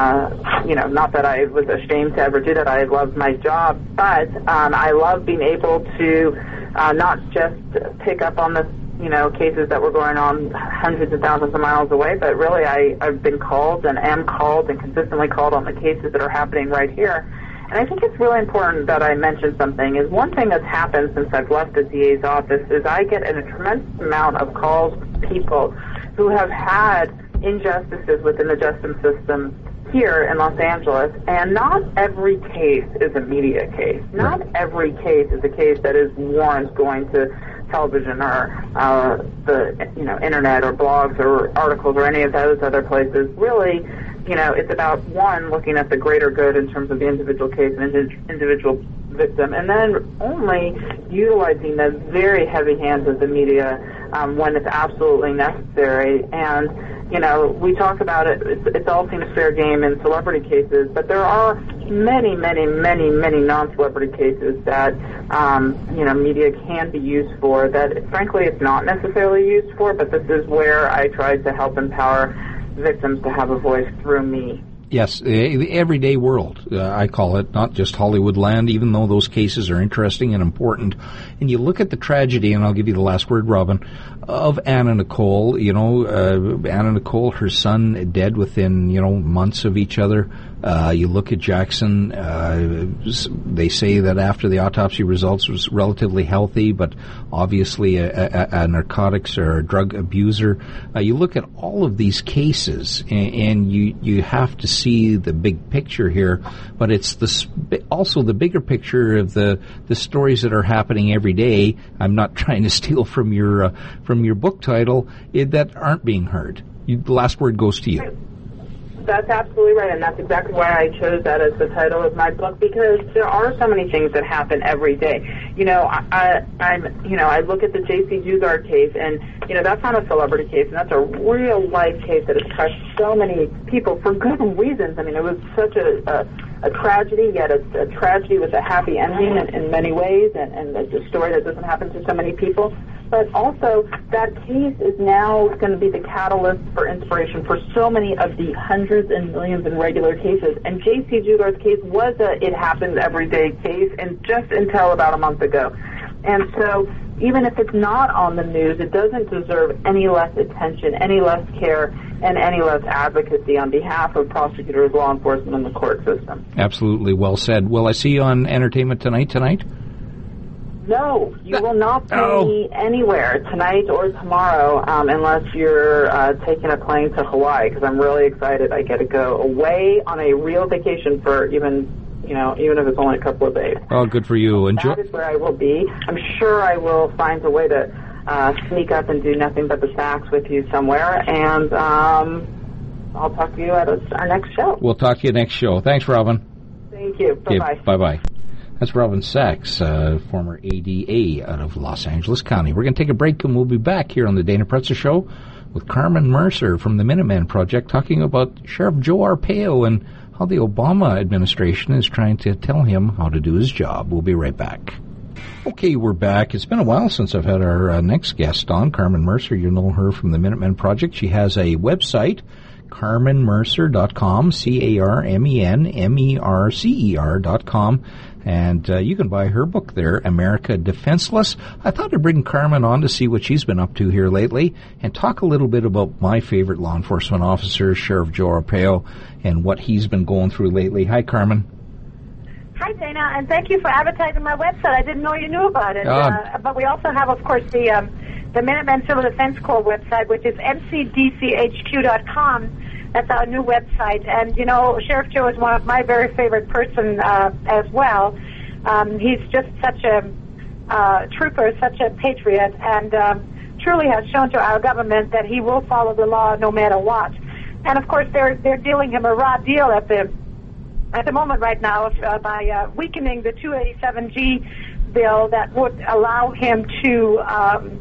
uh, you know, not that I was ashamed to ever do that, I loved my job, but um, I love being able to uh, not just pick up on the, you know, cases that were going on hundreds of thousands of miles away, but really I, I've been called and am called and consistently called on the cases that are happening right here. And I think it's really important that I mention something. Is one thing that's happened since I've left the D A's office is I get a tremendous amount of calls from people who have had injustices within the justice system here in Los Angeles, and not every case is a media case. Not every case is a case that is warrants going to television or uh, the you know internet or blogs or articles or any of those other places. Really, you know, it's about, one, looking at the greater good in terms of the individual case and individual victim, and then only utilizing the very heavy hands of the media um, when it's absolutely necessary. And, you know, we talk about it, it's, it's all seems fair game in celebrity cases, but there are many, many, many, many non-celebrity cases that, um, you know, media can be used for that, frankly, it's not necessarily used for, but this is where I try to help empower victims to have a voice through me. Yes, the everyday world, uh, I call it, not just Hollywood land, even though those cases are interesting and important. And you look at the tragedy, and I'll give you the last word, Robin, of Anna Nicole. You know, uh, Anna Nicole, her son, dead within, you know, months of each other. Uh, you look at Jackson, uh, they say that after the autopsy results was relatively healthy, but obviously a, a, a narcotics or a drug abuser. Uh, you look at all of these cases, and, and you, you have to see the big picture here, but it's the, also the bigger picture of the, the stories that are happening every day. I'm not trying to steal from your, uh, from your book title, it, that aren't being heard. You, the last word goes to you. That's absolutely right, and that's exactly why I chose that as the title of my book, because there are so many things that happen every day. You know, I, I, I'm, you know, I look at the J C Dugard case, and you know, that's not a celebrity case, and that's a real life case that has touched so many people for good reasons. I mean, it was such a, a, a tragedy, yet a, a tragedy with a happy ending in, in many ways, and, and it's a story that doesn't happen to so many people. But also, that case is now going to be the catalyst for inspiration for so many of the hundreds and millions in regular cases. And J C Dugard's case was a it happens every day case, and just until about a month ago. And so, even if it's not on the news, it doesn't deserve any less attention, any less care, and any less advocacy on behalf of prosecutors, law enforcement, and the court system. Absolutely, well said. Will I see you on Entertainment Tonight tonight? No, you will not see oh. me anywhere tonight or tomorrow um, unless you're uh, taking a plane to Hawaii, because I'm really excited. I get to go away on a real vacation for even, you know, even if it's only a couple of days. Oh, good for you. Enjoy. That is where I will be. I'm sure I will find a way to uh, sneak up and do nothing but the facts with you somewhere, and um, I'll talk to you at our next show. We'll talk to you next show. Thanks, Robin. Thank you. Bye-bye. Okay, bye-bye. That's Robin Sachs, uh, former A D A out of Los Angeles County. We're going to take a break, and we'll be back here on the Dana Pretzel Show with Carmen Mercer from the Minuteman Project talking about Sheriff Joe Arpaio and how the Obama administration is trying to tell him how to do his job. We'll be right back. Okay, we're back. It's been a while since I've had our uh, next guest on, Carmen Mercer. You know her from the Minuteman Project. She has a website, carmen mercer dot com, C A R M E N M E R C E R dot com. And uh, you can buy her book there, America Defenseless. I thought I'd bring Carmen on to see what she's been up to here lately and talk a little bit about my favorite law enforcement officer, Sheriff Joe Arpaio, and what he's been going through lately. Hi, Carmen. Hi, Dana, and thank you for advertising my website. I didn't know you knew about it. Uh, uh, but we also have, of course, the um, the Minuteman Civil Defense Corps website, which is M C D C H Q dot com. That's our new website. And, you know, Sheriff Joe is one of my very favorite person uh, as well. Um, he's just such a uh, trooper, such a patriot, and um, truly has shown to our government that he will follow the law no matter what. And, of course, they're they're dealing him a raw deal at the at the moment right now uh, by uh, weakening the two eighty-seven G bill that would allow him to um,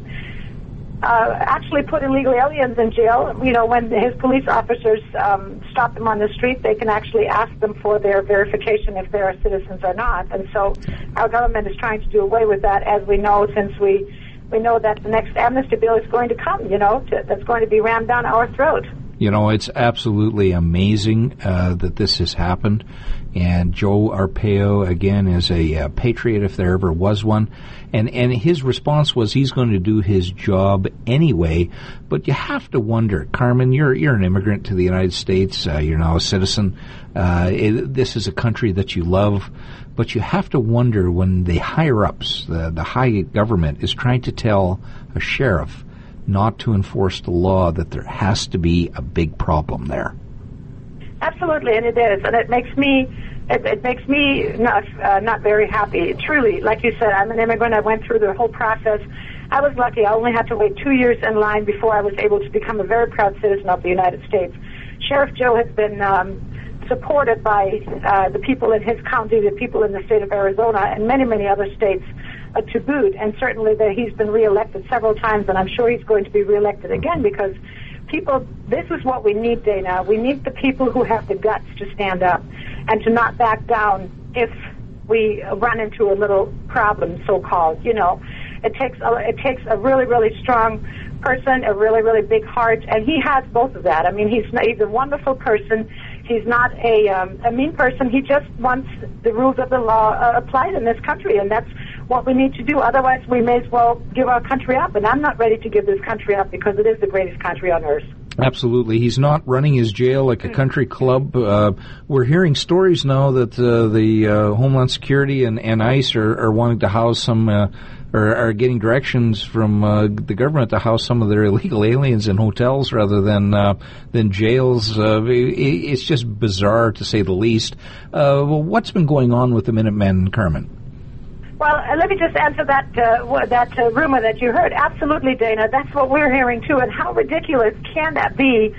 Uh, actually put illegal aliens in jail. You know, when his police officers um, stop them on the street, they can actually ask them for their verification if they're citizens or not. And so our government is trying to do away with that, as we know, since we we know that the next amnesty bill is going to come, you know, to, that's going to be rammed down our throat. You know, it's absolutely amazing uh, that this has happened. And Joe Arpaio, again, is a uh, patriot, if there ever was one. And, and his response was he's going to do his job anyway. But you have to wonder, Carmen, you're you're an immigrant to the United States. Uh, you're now a citizen. Uh, it, this is a country that you love. But you have to wonder when the higher-ups, the, the high government, is trying to tell a sheriff not to enforce the law, that there has to be a big problem there. Absolutely, and it is, and it makes me it, it makes me not uh, not very happy. Truly, like you said, I'm an immigrant. I went through the whole process. I was lucky. I only had to wait two years in line before I was able to become a very proud citizen of the United States. Sheriff Joe has been um, supported by uh, the people in his county, the people in the state of Arizona, and many, many other states uh, to boot. And certainly that he's been reelected several times, and I'm sure he's going to be reelected again, because people, this is what we need, Dana. We need the people who have the guts to stand up and to not back down if we run into a little problem, so-called. You know, it takes a, it takes a really, really strong person, a really, really big heart, and he has both of that. I mean, he's he's a wonderful person. He's not a um, a mean person. He just wants the rules of the law uh, applied in this country, and that's what we need to do. Otherwise, we may as well give our country up, and I'm not ready to give this country up because it is the greatest country on earth. Absolutely. He's not running his jail like a country club. Uh, we're hearing stories now that uh, the uh, Homeland Security and, and ICE are, are wanting to house some, uh, or are getting directions from uh, the government to house some of their illegal aliens in hotels rather than uh, than jails. Uh, it, it's just bizarre, to say the least. Uh, well, what's been going on with the Minutemen, Carmen? Well, uh, let me just answer that uh, w- that uh, rumor that you heard. Absolutely, Dana. That's what we're hearing, too. And how ridiculous can that be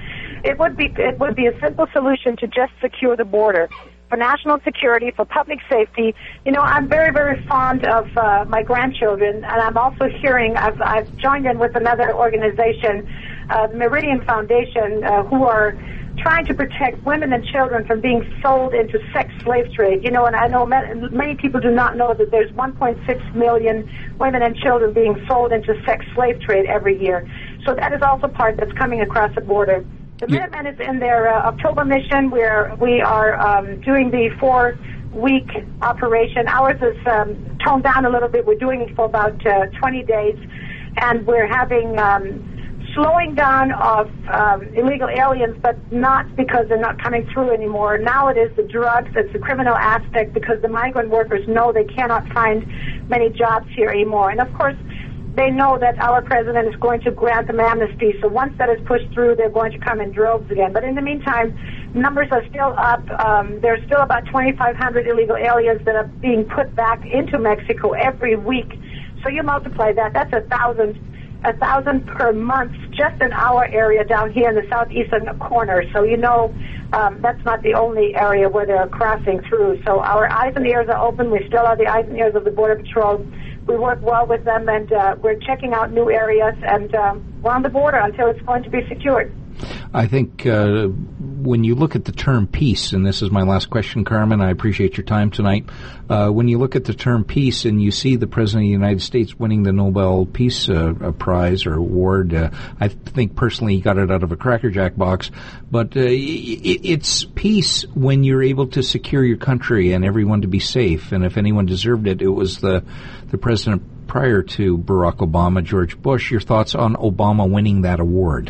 it would be it would be a simple solution to just secure the border. For national security, for public safety. You know, I'm very, very fond of uh, my grandchildren, and I'm also hearing, I've, I've joined in with another organization, uh, the Meridian Foundation, uh, who are trying to protect women and children from being sold into sex slave trade. You know, and I know many people do not know that there's one point six million women and children being sold into sex slave trade every year. So that is also part that's coming across the border. The Minutemen is in their uh, October mission, where we are um, doing the four-week operation. Ours is um, toned down a little bit. We're doing it for about uh, twenty days, and we're having um, slowing down of um, illegal aliens, but not because they're not coming through anymore. Now it is the drugs, it's the criminal aspect, because the migrant workers know they cannot find many jobs here anymore. And, of course, they know that our president is going to grant them amnesty, so once that is pushed through, they're going to come in droves again. But in the meantime, numbers are still up. Um, there's still about twenty-five hundred illegal aliens that are being put back into Mexico every week. So you multiply that, that's a thousand, a thousand per month just in our area down here in the southeastern corner. So you know um, that's not the only area where they're crossing through. So our eyes and ears are open. We still are the eyes and ears of the Border Patrol. We work well with them, and uh, we're checking out new areas, and um, we're on the border until it's going to be secured. I think uh, when you look at the term peace, and this is my last question, Carmen, I appreciate your time tonight. Uh, when you look at the term peace and you see the President of the United States winning the Nobel Peace uh, Prize or award, uh, I think personally he got it out of a Cracker Jack box, but uh, it, it's peace when you're able to secure your country and everyone to be safe. And if anyone deserved it, it was the, the president prior to Barack Obama, George Bush. Your thoughts on Obama winning that award?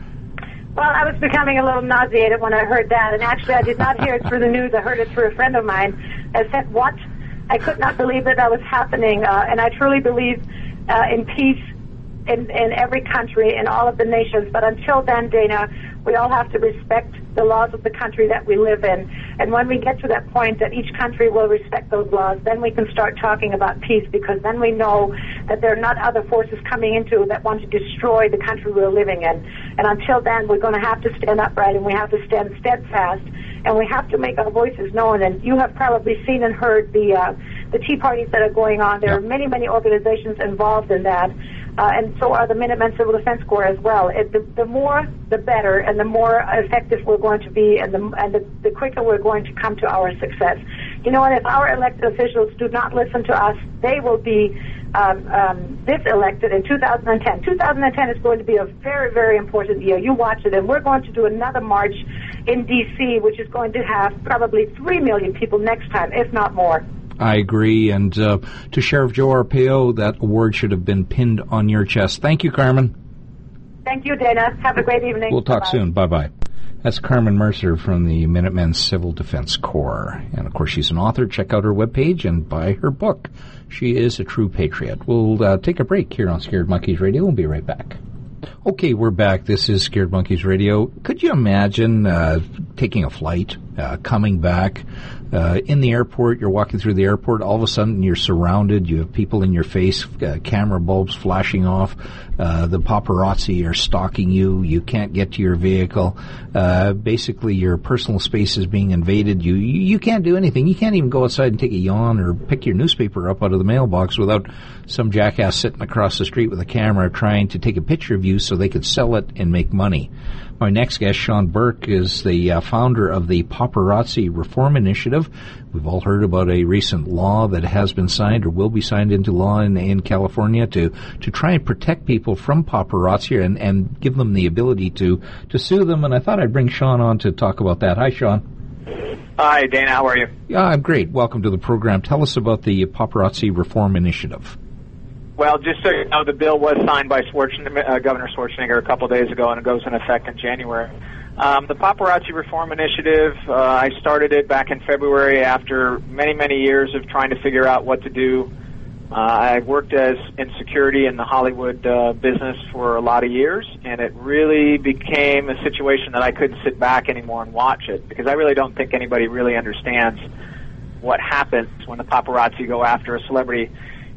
Well, I was becoming a little nauseated when I heard that, and actually I did not hear it through the news. I heard it through a friend of mine. I said, what? I could not believe that that was happening, uh, and I truly believe uh, in peace in, in every country, in all of the nations. But until then, Dana, we all have to respect the laws of the country that we live in. And when we get to that point that each country will respect those laws, then we can start talking about peace, because then we know that there are not other forces coming into that want to destroy the country we're living in. And until then, we're going to have to stand upright, and we have to stand steadfast, and we have to make our voices known. And you have probably seen and heard the uh, the tea parties that are going on. There are many, many organizations involved in that. Uh, and so are the Minutemen Civil Defense Corps as well. It, the, the more, the better, and the more effective we're going to be, and, the, and the, the quicker we're going to come to our success. You know what? If our elected officials do not listen to us, they will be um, um, diselected in two thousand ten. two thousand ten is going to be a very, very important year. You watch it, and we're going to do another march in D C, which is going to have probably three million people next time, if not more. I agree, and uh, to Sheriff Joe Arpaio, that award should have been pinned on your chest. Thank you, Carmen. Thank you, Dana. Have a great evening. We'll talk Bye-bye. soon. Bye-bye. That's Carmen Mercer from the Minutemen Civil Defense Corps. And, of course, she's an author. Check out her webpage and buy her book. She is a true patriot. We'll uh, take a break here on Scared Monkeys Radio. We'll be right back. Okay, we're back. This is Scared Monkeys Radio. Could you imagine uh, taking a flight, uh, coming back, uh, in the airport, you're walking through the airport, all of a sudden you're surrounded, you have people in your face, uh, camera bulbs flashing off, uh, the paparazzi are stalking you, you can't get to your vehicle, uh, basically your personal space is being invaded, you, you can't do anything, you can't even go outside and take a yawn or pick your newspaper up out of the mailbox without some jackass sitting across the street with a camera trying to take a picture of you so they could sell it and make money. My next guest, Sean Burke, is the uh, founder of the Paparazzi Reform Initiative. We've all heard about a recent law that has been signed or will be signed into law in, in California to, to try and protect people from paparazzi and, and give them the ability to, to sue them. And I thought I'd bring Sean on to talk about that. Hi, Sean. Hi, Dana. How are you? Yeah, I'm great. Welcome to the program. Tell us about the Paparazzi Reform Initiative. Well, just so you know, the bill was signed by Schwarzenegger, uh, Governor Schwarzenegger a couple of days ago, and it goes in effect in January. Um, the Paparazzi Reform Initiative, uh, I started it back in February after many, many years of trying to figure out what to do. Uh, I worked as in security in the Hollywood uh, business for a lot of years, and it really became a situation that I couldn't sit back anymore and watch it, because I really don't think anybody really understands what happens when the paparazzi go after a celebrity.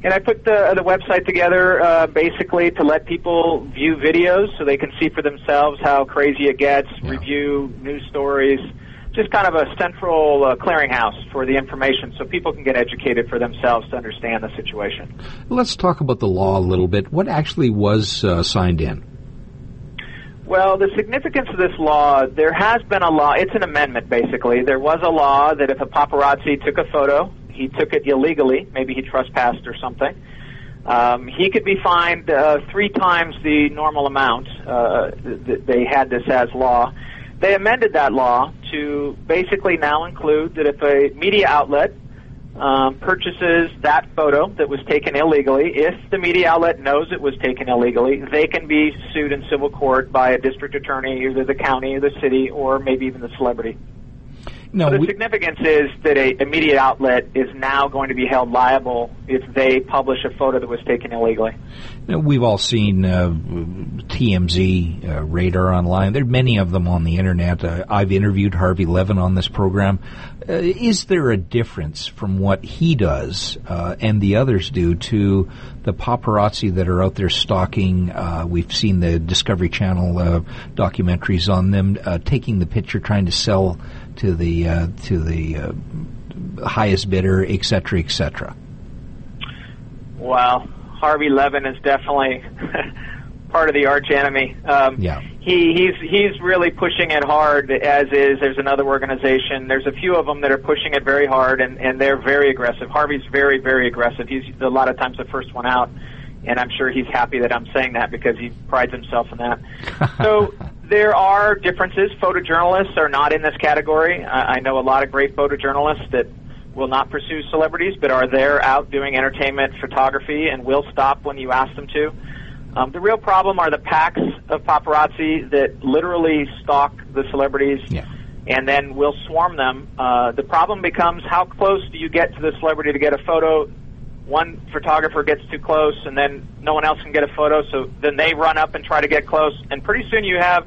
And I put the the website together uh, basically to let people view videos so they can see for themselves how crazy it gets, yeah. review news stories, just kind of a central uh, clearinghouse for the information so people can get educated for themselves to understand the situation. Let's talk about the law a little bit. What actually was uh, signed in? Well, the significance of this law, there has been a law. It's an amendment, basically. There was a law that if a paparazzi took a photo, he took it illegally, maybe he trespassed or something, um, he could be fined uh, three times the normal amount. Uh, th- they had this as law. They amended that law to basically now include that if a media outlet um, purchases that photo that was taken illegally, if the media outlet knows it was taken illegally, they can be sued in civil court by a district attorney, either the county or the city, or maybe even the celebrity. No, so the we, significance is that a, a media outlet is now going to be held liable if they publish a photo that was taken illegally. You know, we've all seen uh, T M Z, uh, Radar Online. There are many of them on the Internet. Uh, I've interviewed Harvey Levin on this program. Uh, is there a difference from what he does uh, and the others do to the paparazzi that are out there stalking? Uh, we've seen the Discovery Channel uh, documentaries on them uh, taking the picture, trying to sell to the uh, to the uh, highest bidder, et cetera, et cetera. Well, Harvey Levin is definitely part of the arch enemy. Um, yeah, he he's he's really pushing it hard. As is, there's another organization. There's a few of them that are pushing it very hard, and, and they're very aggressive. Harvey's very very aggressive. He's a lot of times the first one out, and I'm sure he's happy that I'm saying that because he prides himself in that. So. There are differences. Photojournalists are not in this category. I know a lot of great photojournalists that will not pursue celebrities, but are there out doing entertainment photography and will stop when you ask them to. Um, the real problem are the packs of paparazzi that literally stalk the celebrities yeah. and then will swarm them. Uh, the problem becomes how close do you get to the celebrity to get a photo? One photographer gets too close, and then no one else can get a photo, so then they run up and try to get close, and pretty soon you have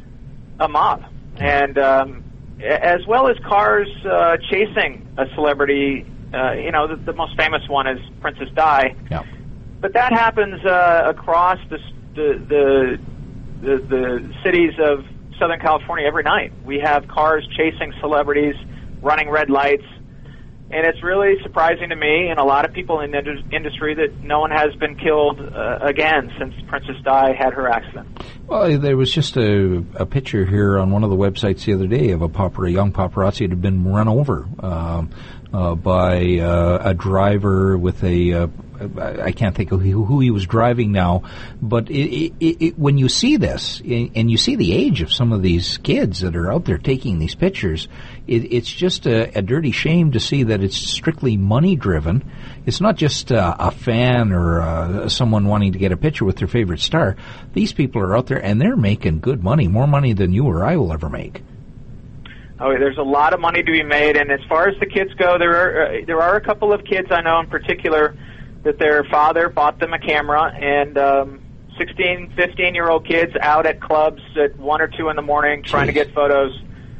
a mob. And um, as well as cars uh, chasing a celebrity, uh, you know, the, the most famous one is Princess Di. Yeah. But that happens uh, across the, the, the, the, the cities of Southern California every night. We have cars chasing celebrities, running red lights. And it's really surprising to me and a lot of people in the industry that no one has been killed uh, again since Princess Di had her accident. Well, there was just a, a picture here on one of the websites the other day of a, papar- a young paparazzi that had been run over um, uh, by uh, a driver with a, uh, I can't think of who, who he was driving now, but it, it, it, when you see this, and you see the age of some of these kids that are out there taking these pictures, it, it's just a, a dirty shame to see that it's strictly money-driven. It's not just uh, a fan or uh, someone wanting to get a picture with their favorite star. These people are out there, and they're making good money, more money than you or I will ever make. Oh, there's a lot of money to be made, and as far as the kids go, there are uh, there are a couple of kids I know in particular that their father bought them a camera, and um, sixteen, fifteen-year-old kids out at clubs at one or two in the morning trying Jeez. to get photos.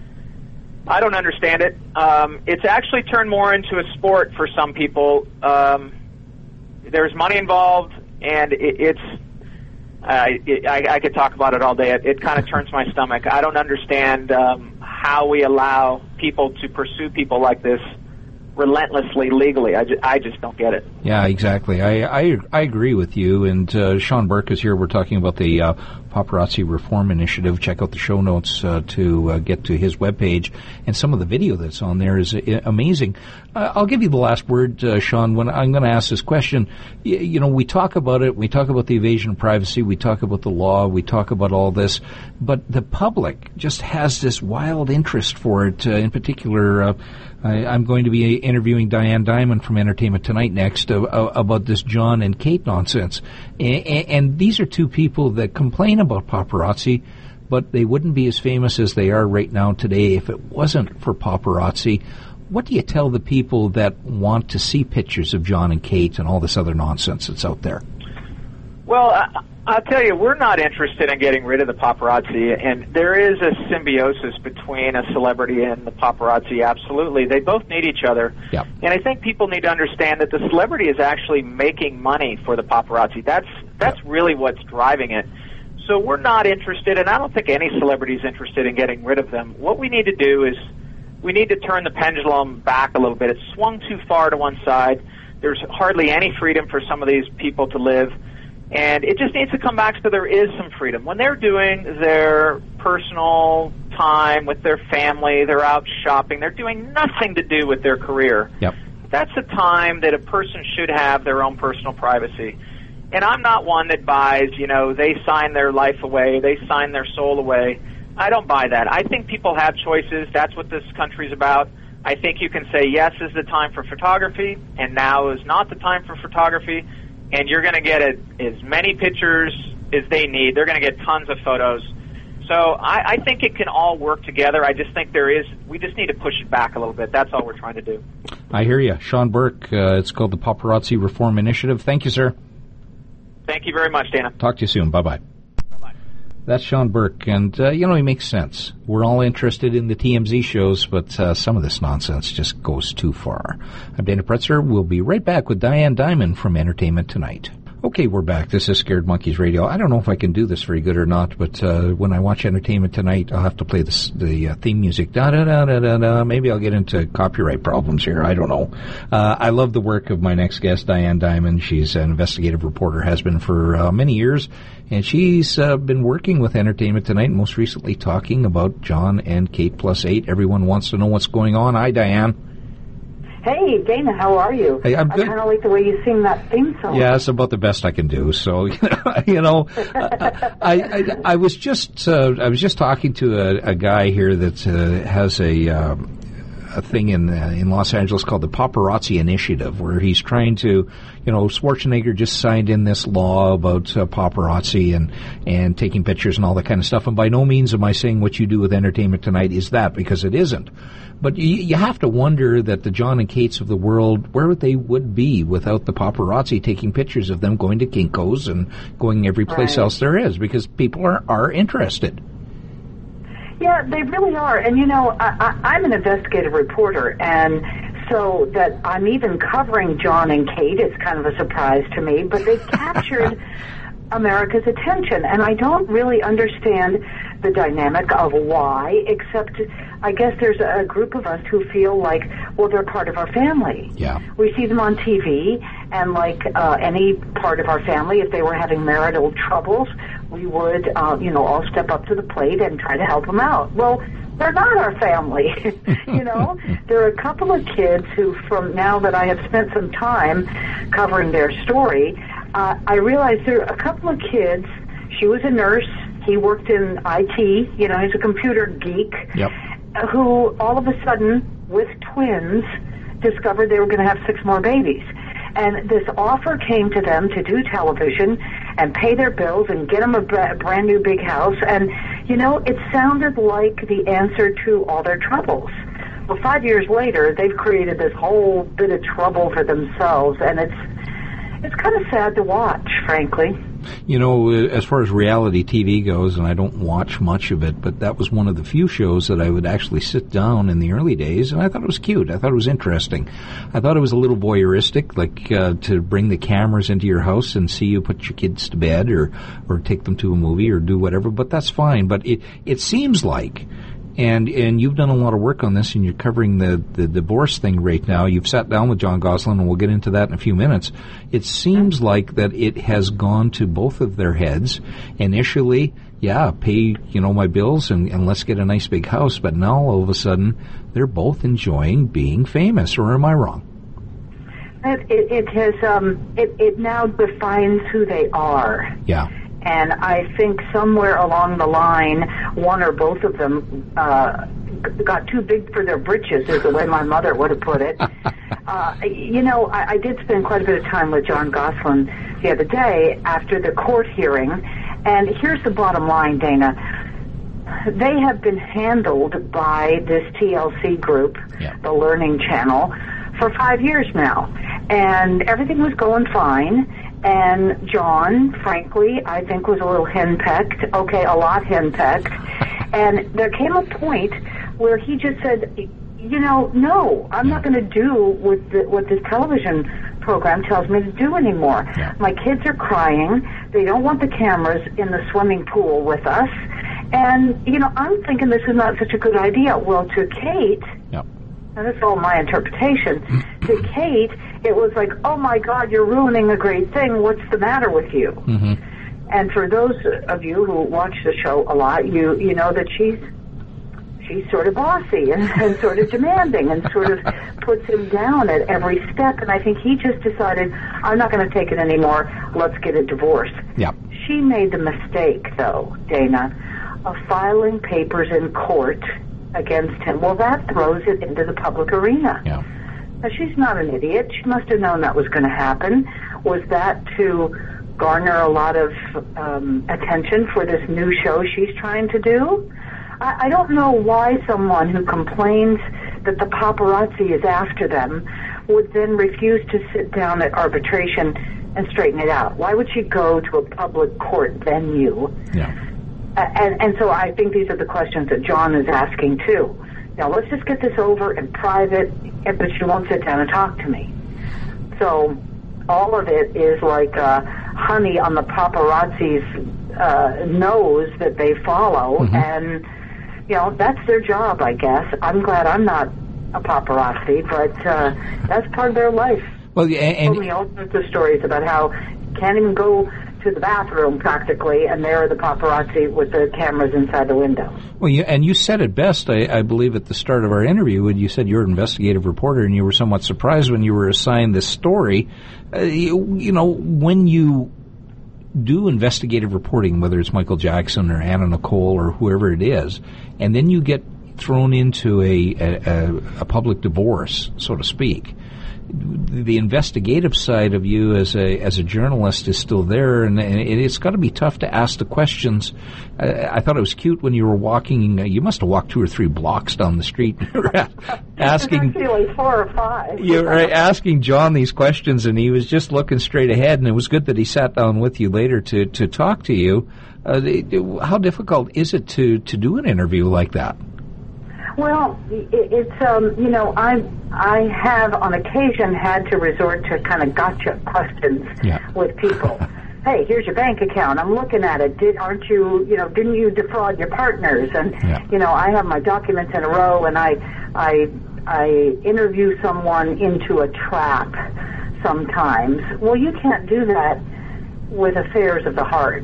I don't understand it. Um, it's actually turned more into a sport for some people. Um, there's money involved, and it, it's uh, it, I, I could talk about it all day. It, it kind of turns my stomach. I don't understand um, how we allow people to pursue people like this relentlessly legally. I just, I just don't get it. Yeah, exactly. I I, I agree with you. And uh, Sean Burke is here. We're talking about the uh, Paparazzi Reform Initiative. Check out the show notes uh, to uh, get to his webpage. And some of the video that's on there is uh, amazing. Uh, I'll give you the last word, uh, Sean, when I'm going to ask this question. Y- you know, we talk about it. We talk about the invasion of privacy. We talk about the law. We talk about all this. But the public just has this wild interest for it. Uh, in particular, uh, I, I'm going to be interviewing Diane Diamond from Entertainment Tonight next uh, uh, about this John and Kate nonsense. And, and these are two people that complain about paparazzi, but they wouldn't be as famous as they are right now today if it wasn't for paparazzi. What do you tell the people that want to see pictures of John and Kate and all this other nonsense that's out there? Well, I, I'll tell you, we're not interested in getting rid of the paparazzi, and there is a symbiosis between a celebrity and the paparazzi, absolutely. They both need each other. Yep. And I think people need to understand that the celebrity is actually making money for the paparazzi. That's that's yep. really what's driving it. So we're not interested, and I don't think any celebrity is interested in getting rid of them. What we need to do is we need to turn the pendulum back a little bit. It's swung too far to one side. There's hardly any freedom for some of these people to live, and it just needs to come back so there is some freedom. When they're doing their personal time with their family, they're out shopping, they're doing nothing to do with their career. Yep. That's a time that a person should have their own personal privacy. And I'm not one that buys, you know, they sign their life away, they sign their soul away. I don't buy that. I think people have choices. That's what this country's about. I think you can say, yes, is the time for photography, and now is not the time for photography, and you're going to get a, as many pictures as they need. They're going to get tons of photos. So I, I think it can all work together. I just think there is, we just need to push it back a little bit. That's all we're trying to do. I hear you. Sean Burke, uh, it's called the Paparazzi Reform Initiative. Thank you, sir. Thank you very much, Dana. Talk to you soon. Bye-bye. Bye-bye. That's Sean Burke, and, uh, you know, he makes sense. We're all interested in the T M Z shows, but uh, some of this nonsense just goes too far. I'm Dana Pretzer. We'll be right back with Diane Dimond from Entertainment Tonight. Okay, we're back. This is Scared Monkeys Radio. I don't know if I can do this very good or not, but uh, when I watch Entertainment Tonight, I'll have to play this, the uh, theme music. Da da da da da da. Maybe I'll get into copyright problems here. I don't know. Uh, I love the work of my next guest, Diane Dimond. She's an investigative reporter, has been for uh, many years, and she's uh, been working with Entertainment Tonight, most recently talking about John and Kate Plus Eight. Everyone wants to know what's going on. Hi, Diane. Hey, Dana, how are you? Hey, I'm good. I kind of like the way you sing that theme song. Yeah, it's about the best I can do. So, you know, I, I, I was just uh, I was just talking to a, a guy here that uh, has a um, a thing in uh, in Los Angeles called the Paparazzi Initiative, where he's trying to, you know, Schwarzenegger just signed in this law about uh, paparazzi and and taking pictures and all that kind of stuff. And by no means am I saying what you do with Entertainment Tonight is that, because it isn't. But you, you have to wonder that the John and Kates of the world, where they would be without the paparazzi taking pictures of them going to Kinko's and going every place right. else there is, because people are, are interested. Yeah, they really are. And, you know, I, I, I'm an investigative reporter, and so that I'm even covering John and Kate is kind of a surprise to me, but they captured America's attention, and I don't really understand the dynamic of why, except I guess there's a group of us who feel like, well, they're part of our family. Yeah. We see them on T V, and like uh, any part of our family, if they were having marital troubles, we would, uh, you know, all step up to the plate and try to help them out. Well, they're not our family, you know. There are a couple of kids who, from now that I have spent some time covering their story, uh, I realized there are a couple of kids. She was a nurse. He worked in I T. You know, he's a computer geek. Yep. Who all of a sudden, with twins, discovered they were going to have six more babies. And this offer came to them to do television and pay their bills and get them a brand new big house. And, you know, it sounded like the answer to all their troubles. Well, five years later, they've created this whole bit of trouble for themselves, and it's it's kind of sad to watch, frankly. You know, as far as reality T V goes, and I don't watch much of it, but that was one of the few shows that I would actually sit down in the early days, and I thought it was cute. I thought it was interesting. I thought it was a little voyeuristic, like uh, to bring the cameras into your house and see you put your kids to bed or, or take them to a movie or do whatever, but that's fine. But it, it seems like... And and you've done a lot of work on this, and you're covering the, the divorce thing right now. You've sat down with John Gosselin, and we'll get into that in a few minutes. It seems like that it has gone to both of their heads. Initially, yeah, pay, you know, my bills and, and let's get a nice big house. But now, all of a sudden, they're both enjoying being famous. Or am I wrong? It, it, it has, um, it, it now defines who they are. Yeah. And I think somewhere along the line, one or both of them uh, got too big for their britches, is the way my mother would have put it. uh, you know, I, I did spend quite a bit of time with John Gosselin the other day after the court hearing. And here's the bottom line, Dana. They have been handled by this T L C group, yeah. the Learning Channel, for five years now. And everything was going fine. And John, frankly, I think was a little henpecked. Okay, a lot henpecked. And there came a point where he just said, you know, no, I'm not going to do what, the, what this television program tells me to do anymore. Yeah. My kids are crying. They don't want the cameras in the swimming pool with us. And, you know, I'm thinking this is not such a good idea. Well, to Kate, Yep. and this is all my interpretation, to Kate, it was like, oh, my God, you're ruining a great thing. What's the matter with you? Mm-hmm. And for those of you who watch the show a lot, you you know that she's she's sort of bossy and, and sort of demanding and sort of puts him down at every step. And I think he just decided, I'm not going to take it anymore. Let's get a divorce. Yep. She made the mistake, though, Dana, of filing papers in court against him. Well, that throws it into the public arena. Yeah. Now, she's not an idiot. She must have known that was going to happen. Was that to garner a lot of um, attention for this new show she's trying to do? I, I don't know why someone who complains that the paparazzi is after them would then refuse to sit down at arbitration and straighten it out. Why would she go to a public court venue? Yeah. Uh, and, and so I think these are the questions that John is asking, too. Now, let's just get this over in private, but she won't sit down and talk to me. So all of it is like uh, honey on the paparazzi's uh, nose that they follow, mm-hmm. and, you know, that's their job, I guess. I'm glad I'm not a paparazzi, but uh, that's part of their life. Well, yeah, and, told me all sorts of stories about how you can't even go to the bathroom practically, and there are the paparazzi with the cameras inside the window. Well, you, and you said it best, I, I believe, at the start of our interview when you said you're an investigative reporter and you were somewhat surprised when you were assigned this story. Uh, you, you know, when you do investigative reporting, whether it's Michael Jackson or Anna Nicole or whoever it is, and then you get thrown into a, a, a public divorce, so to speak, the investigative side of you as a as a journalist is still there, and it's got to be tough to ask the questions. I, I thought it was cute when you were walking. You must have walked two or three blocks down the street, asking. Actually, like four or five. You were asking John these questions, and he was just looking straight ahead. And it was good that he sat down with you later to to talk to you. Uh, how difficult is it to to do an interview like that? Well, it's, um, you know, I I have on occasion had to resort to kind of gotcha questions yeah. with people. Hey, here's your bank account. I'm looking at it. Did, aren't you, you know, didn't you defraud your partners? And, yeah. you know, I have my documents in a row, and I, I, I interview someone into a trap sometimes. Well, you can't do that with affairs of the heart.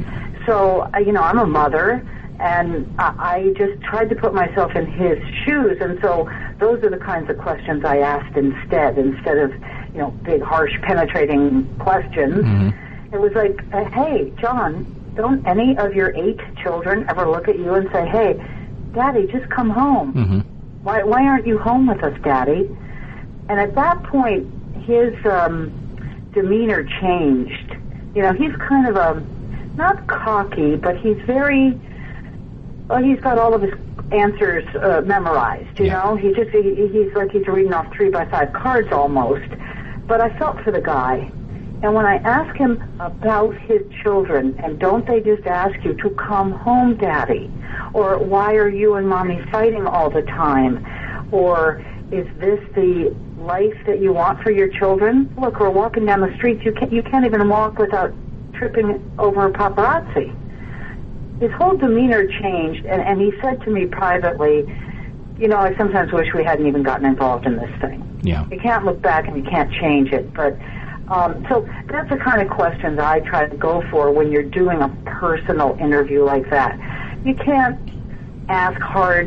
So, you know, I'm a mother. And I just tried to put myself in his shoes, and so those are the kinds of questions I asked instead, instead of, you know, big, harsh, penetrating questions. Mm-hmm. It was like, hey, John, don't any of your eight children ever look at you and say, hey, Daddy, just come home. Mm-hmm. Why, why aren't you home with us, Daddy? And at that point, his um, demeanor changed. You know, he's kind of a, not cocky, but he's very... Well, he's got all of his answers uh, memorized, you yeah. know? He just, he, he's like he's reading off three by five cards almost. But I felt for the guy. And when I ask him about his children, and don't they just ask you to come home, Daddy? Or why are you and Mommy fighting all the time? Or is this the life that you want for your children? Look, we're walking down the street. You can't, you can't even walk without tripping over a paparazzi. His whole demeanor changed, and, and he said to me privately, you know, I sometimes wish we hadn't even gotten involved in this thing. Yeah. You can't look back and you can't change it. But um, so that's the kind of questions I try to go for when you're doing a personal interview like that. You can't ask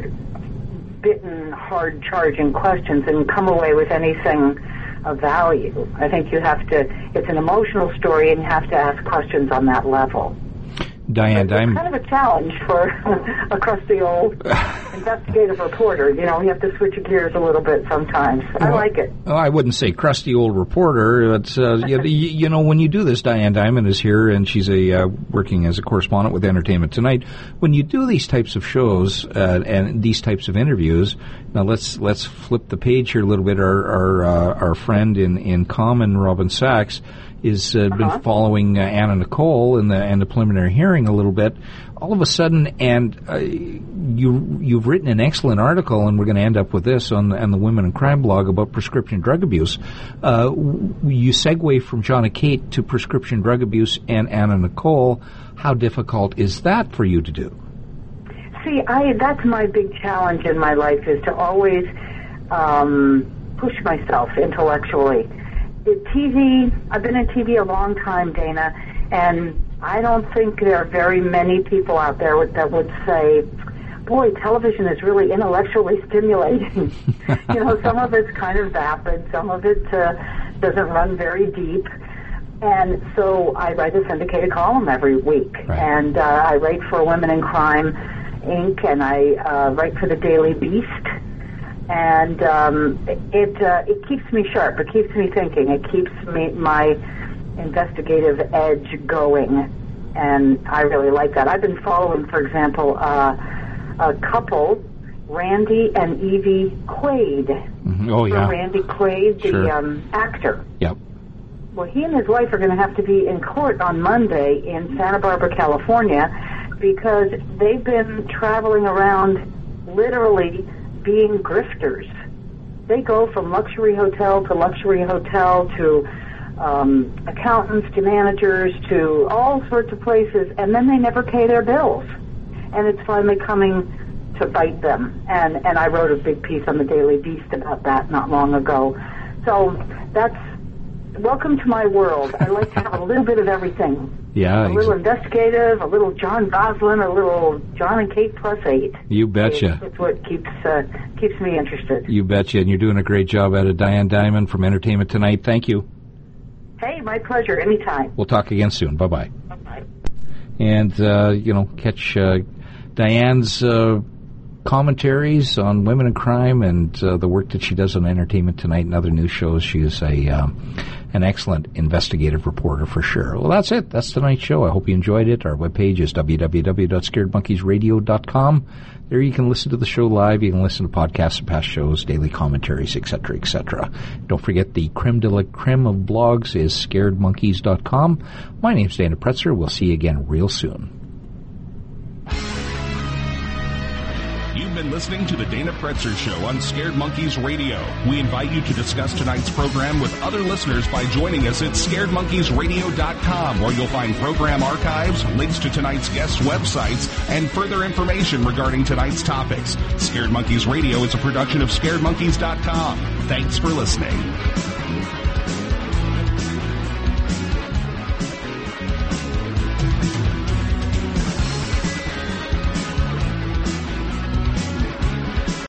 hard-bitten, hard-charging questions and come away with anything of value. I think you have to, it's an emotional story, and you have to ask questions on that level. Diane it's Diamond. kind of a challenge for a crusty old investigative reporter. You know, you have to switch gears a little bit sometimes. I well, like it. Well, I wouldn't say crusty old reporter. It's uh, you, you know, when you do this, Diane Diamond is here, and she's a uh, working as a correspondent with Entertainment Tonight. When you do these types of shows uh, and these types of interviews, now let's let's flip the page here a little bit. Our our, uh, our friend in in common, Robin Sachs, is uh, uh-huh. been following uh, Anna Nicole and the and the preliminary hearing a little bit. All of a sudden, and uh, you you've written an excellent article, and we're going to end up with this on the, on the Women in Crime blog about prescription drug abuse. Uh, you segue from John and Kate to prescription drug abuse and Anna Nicole. How difficult is that for you to do? See, I that's my big challenge in my life, is to always um, push myself intellectually. T V, I've been in T V a long time, Dana, and I don't think there are very many people out there that would say, boy, television is really intellectually stimulating. You know, some of it's kind of vapid, some of it uh, doesn't run very deep. And so I write a syndicated column every week. Right. And uh, I write for Women in Crime, Incorporated, and I uh, write for the Daily Beast. And um, it uh, it keeps me sharp. It keeps me thinking. It keeps me my investigative edge going, and I really like that. I've been following, for example, uh, a couple, Randy and Evie Quaid. Mm-hmm. Oh yeah, Randy Quaid, the sure. um, actor. Yep. Well, he and his wife are going to have to be in court on Monday in Santa Barbara, California, because they've been traveling around literally being grifters. They go from luxury hotel to luxury hotel to um, accountants to managers to all sorts of places, and then they never pay their bills. And it's finally coming to bite them. And, and I wrote a big piece on the Daily Beast about that not long ago. So that's welcome to my world. I like to have a little bit of everything. Yeah, a little investigative, a little John Goslin, a little John and Kate plus eight. You betcha. It's what keeps uh, keeps me interested. You betcha, and you're doing a great job at it. Diane Diamond from Entertainment Tonight. Thank you. Hey, my pleasure. Anytime. We'll talk again soon. Bye-bye. Bye-bye. And, uh, you know, catch uh, Diane's uh, commentaries on women in crime and uh, the work that she does on Entertainment Tonight and other news shows. She is a um, an excellent investigative reporter for sure. Well, that's it. That's tonight's show. I hope you enjoyed it. Our webpage is w w w dot scared monkeys radio dot com. There you can listen to the show live. You can listen to podcasts of past shows, daily commentaries, et cetera, et cetera. Don't forget the creme de la creme of blogs is scared monkeys dot com. My name's Dana Pretzer. We'll see you again real soon. You've been listening to the Dana Pretzer Show on Scared Monkeys Radio. We invite you to discuss tonight's program with other listeners by joining us at scared monkeys radio dot com, where you'll find program archives, links to tonight's guests' websites, and further information regarding tonight's topics. Scared Monkeys Radio is a production of scared monkeys dot com. Thanks for listening.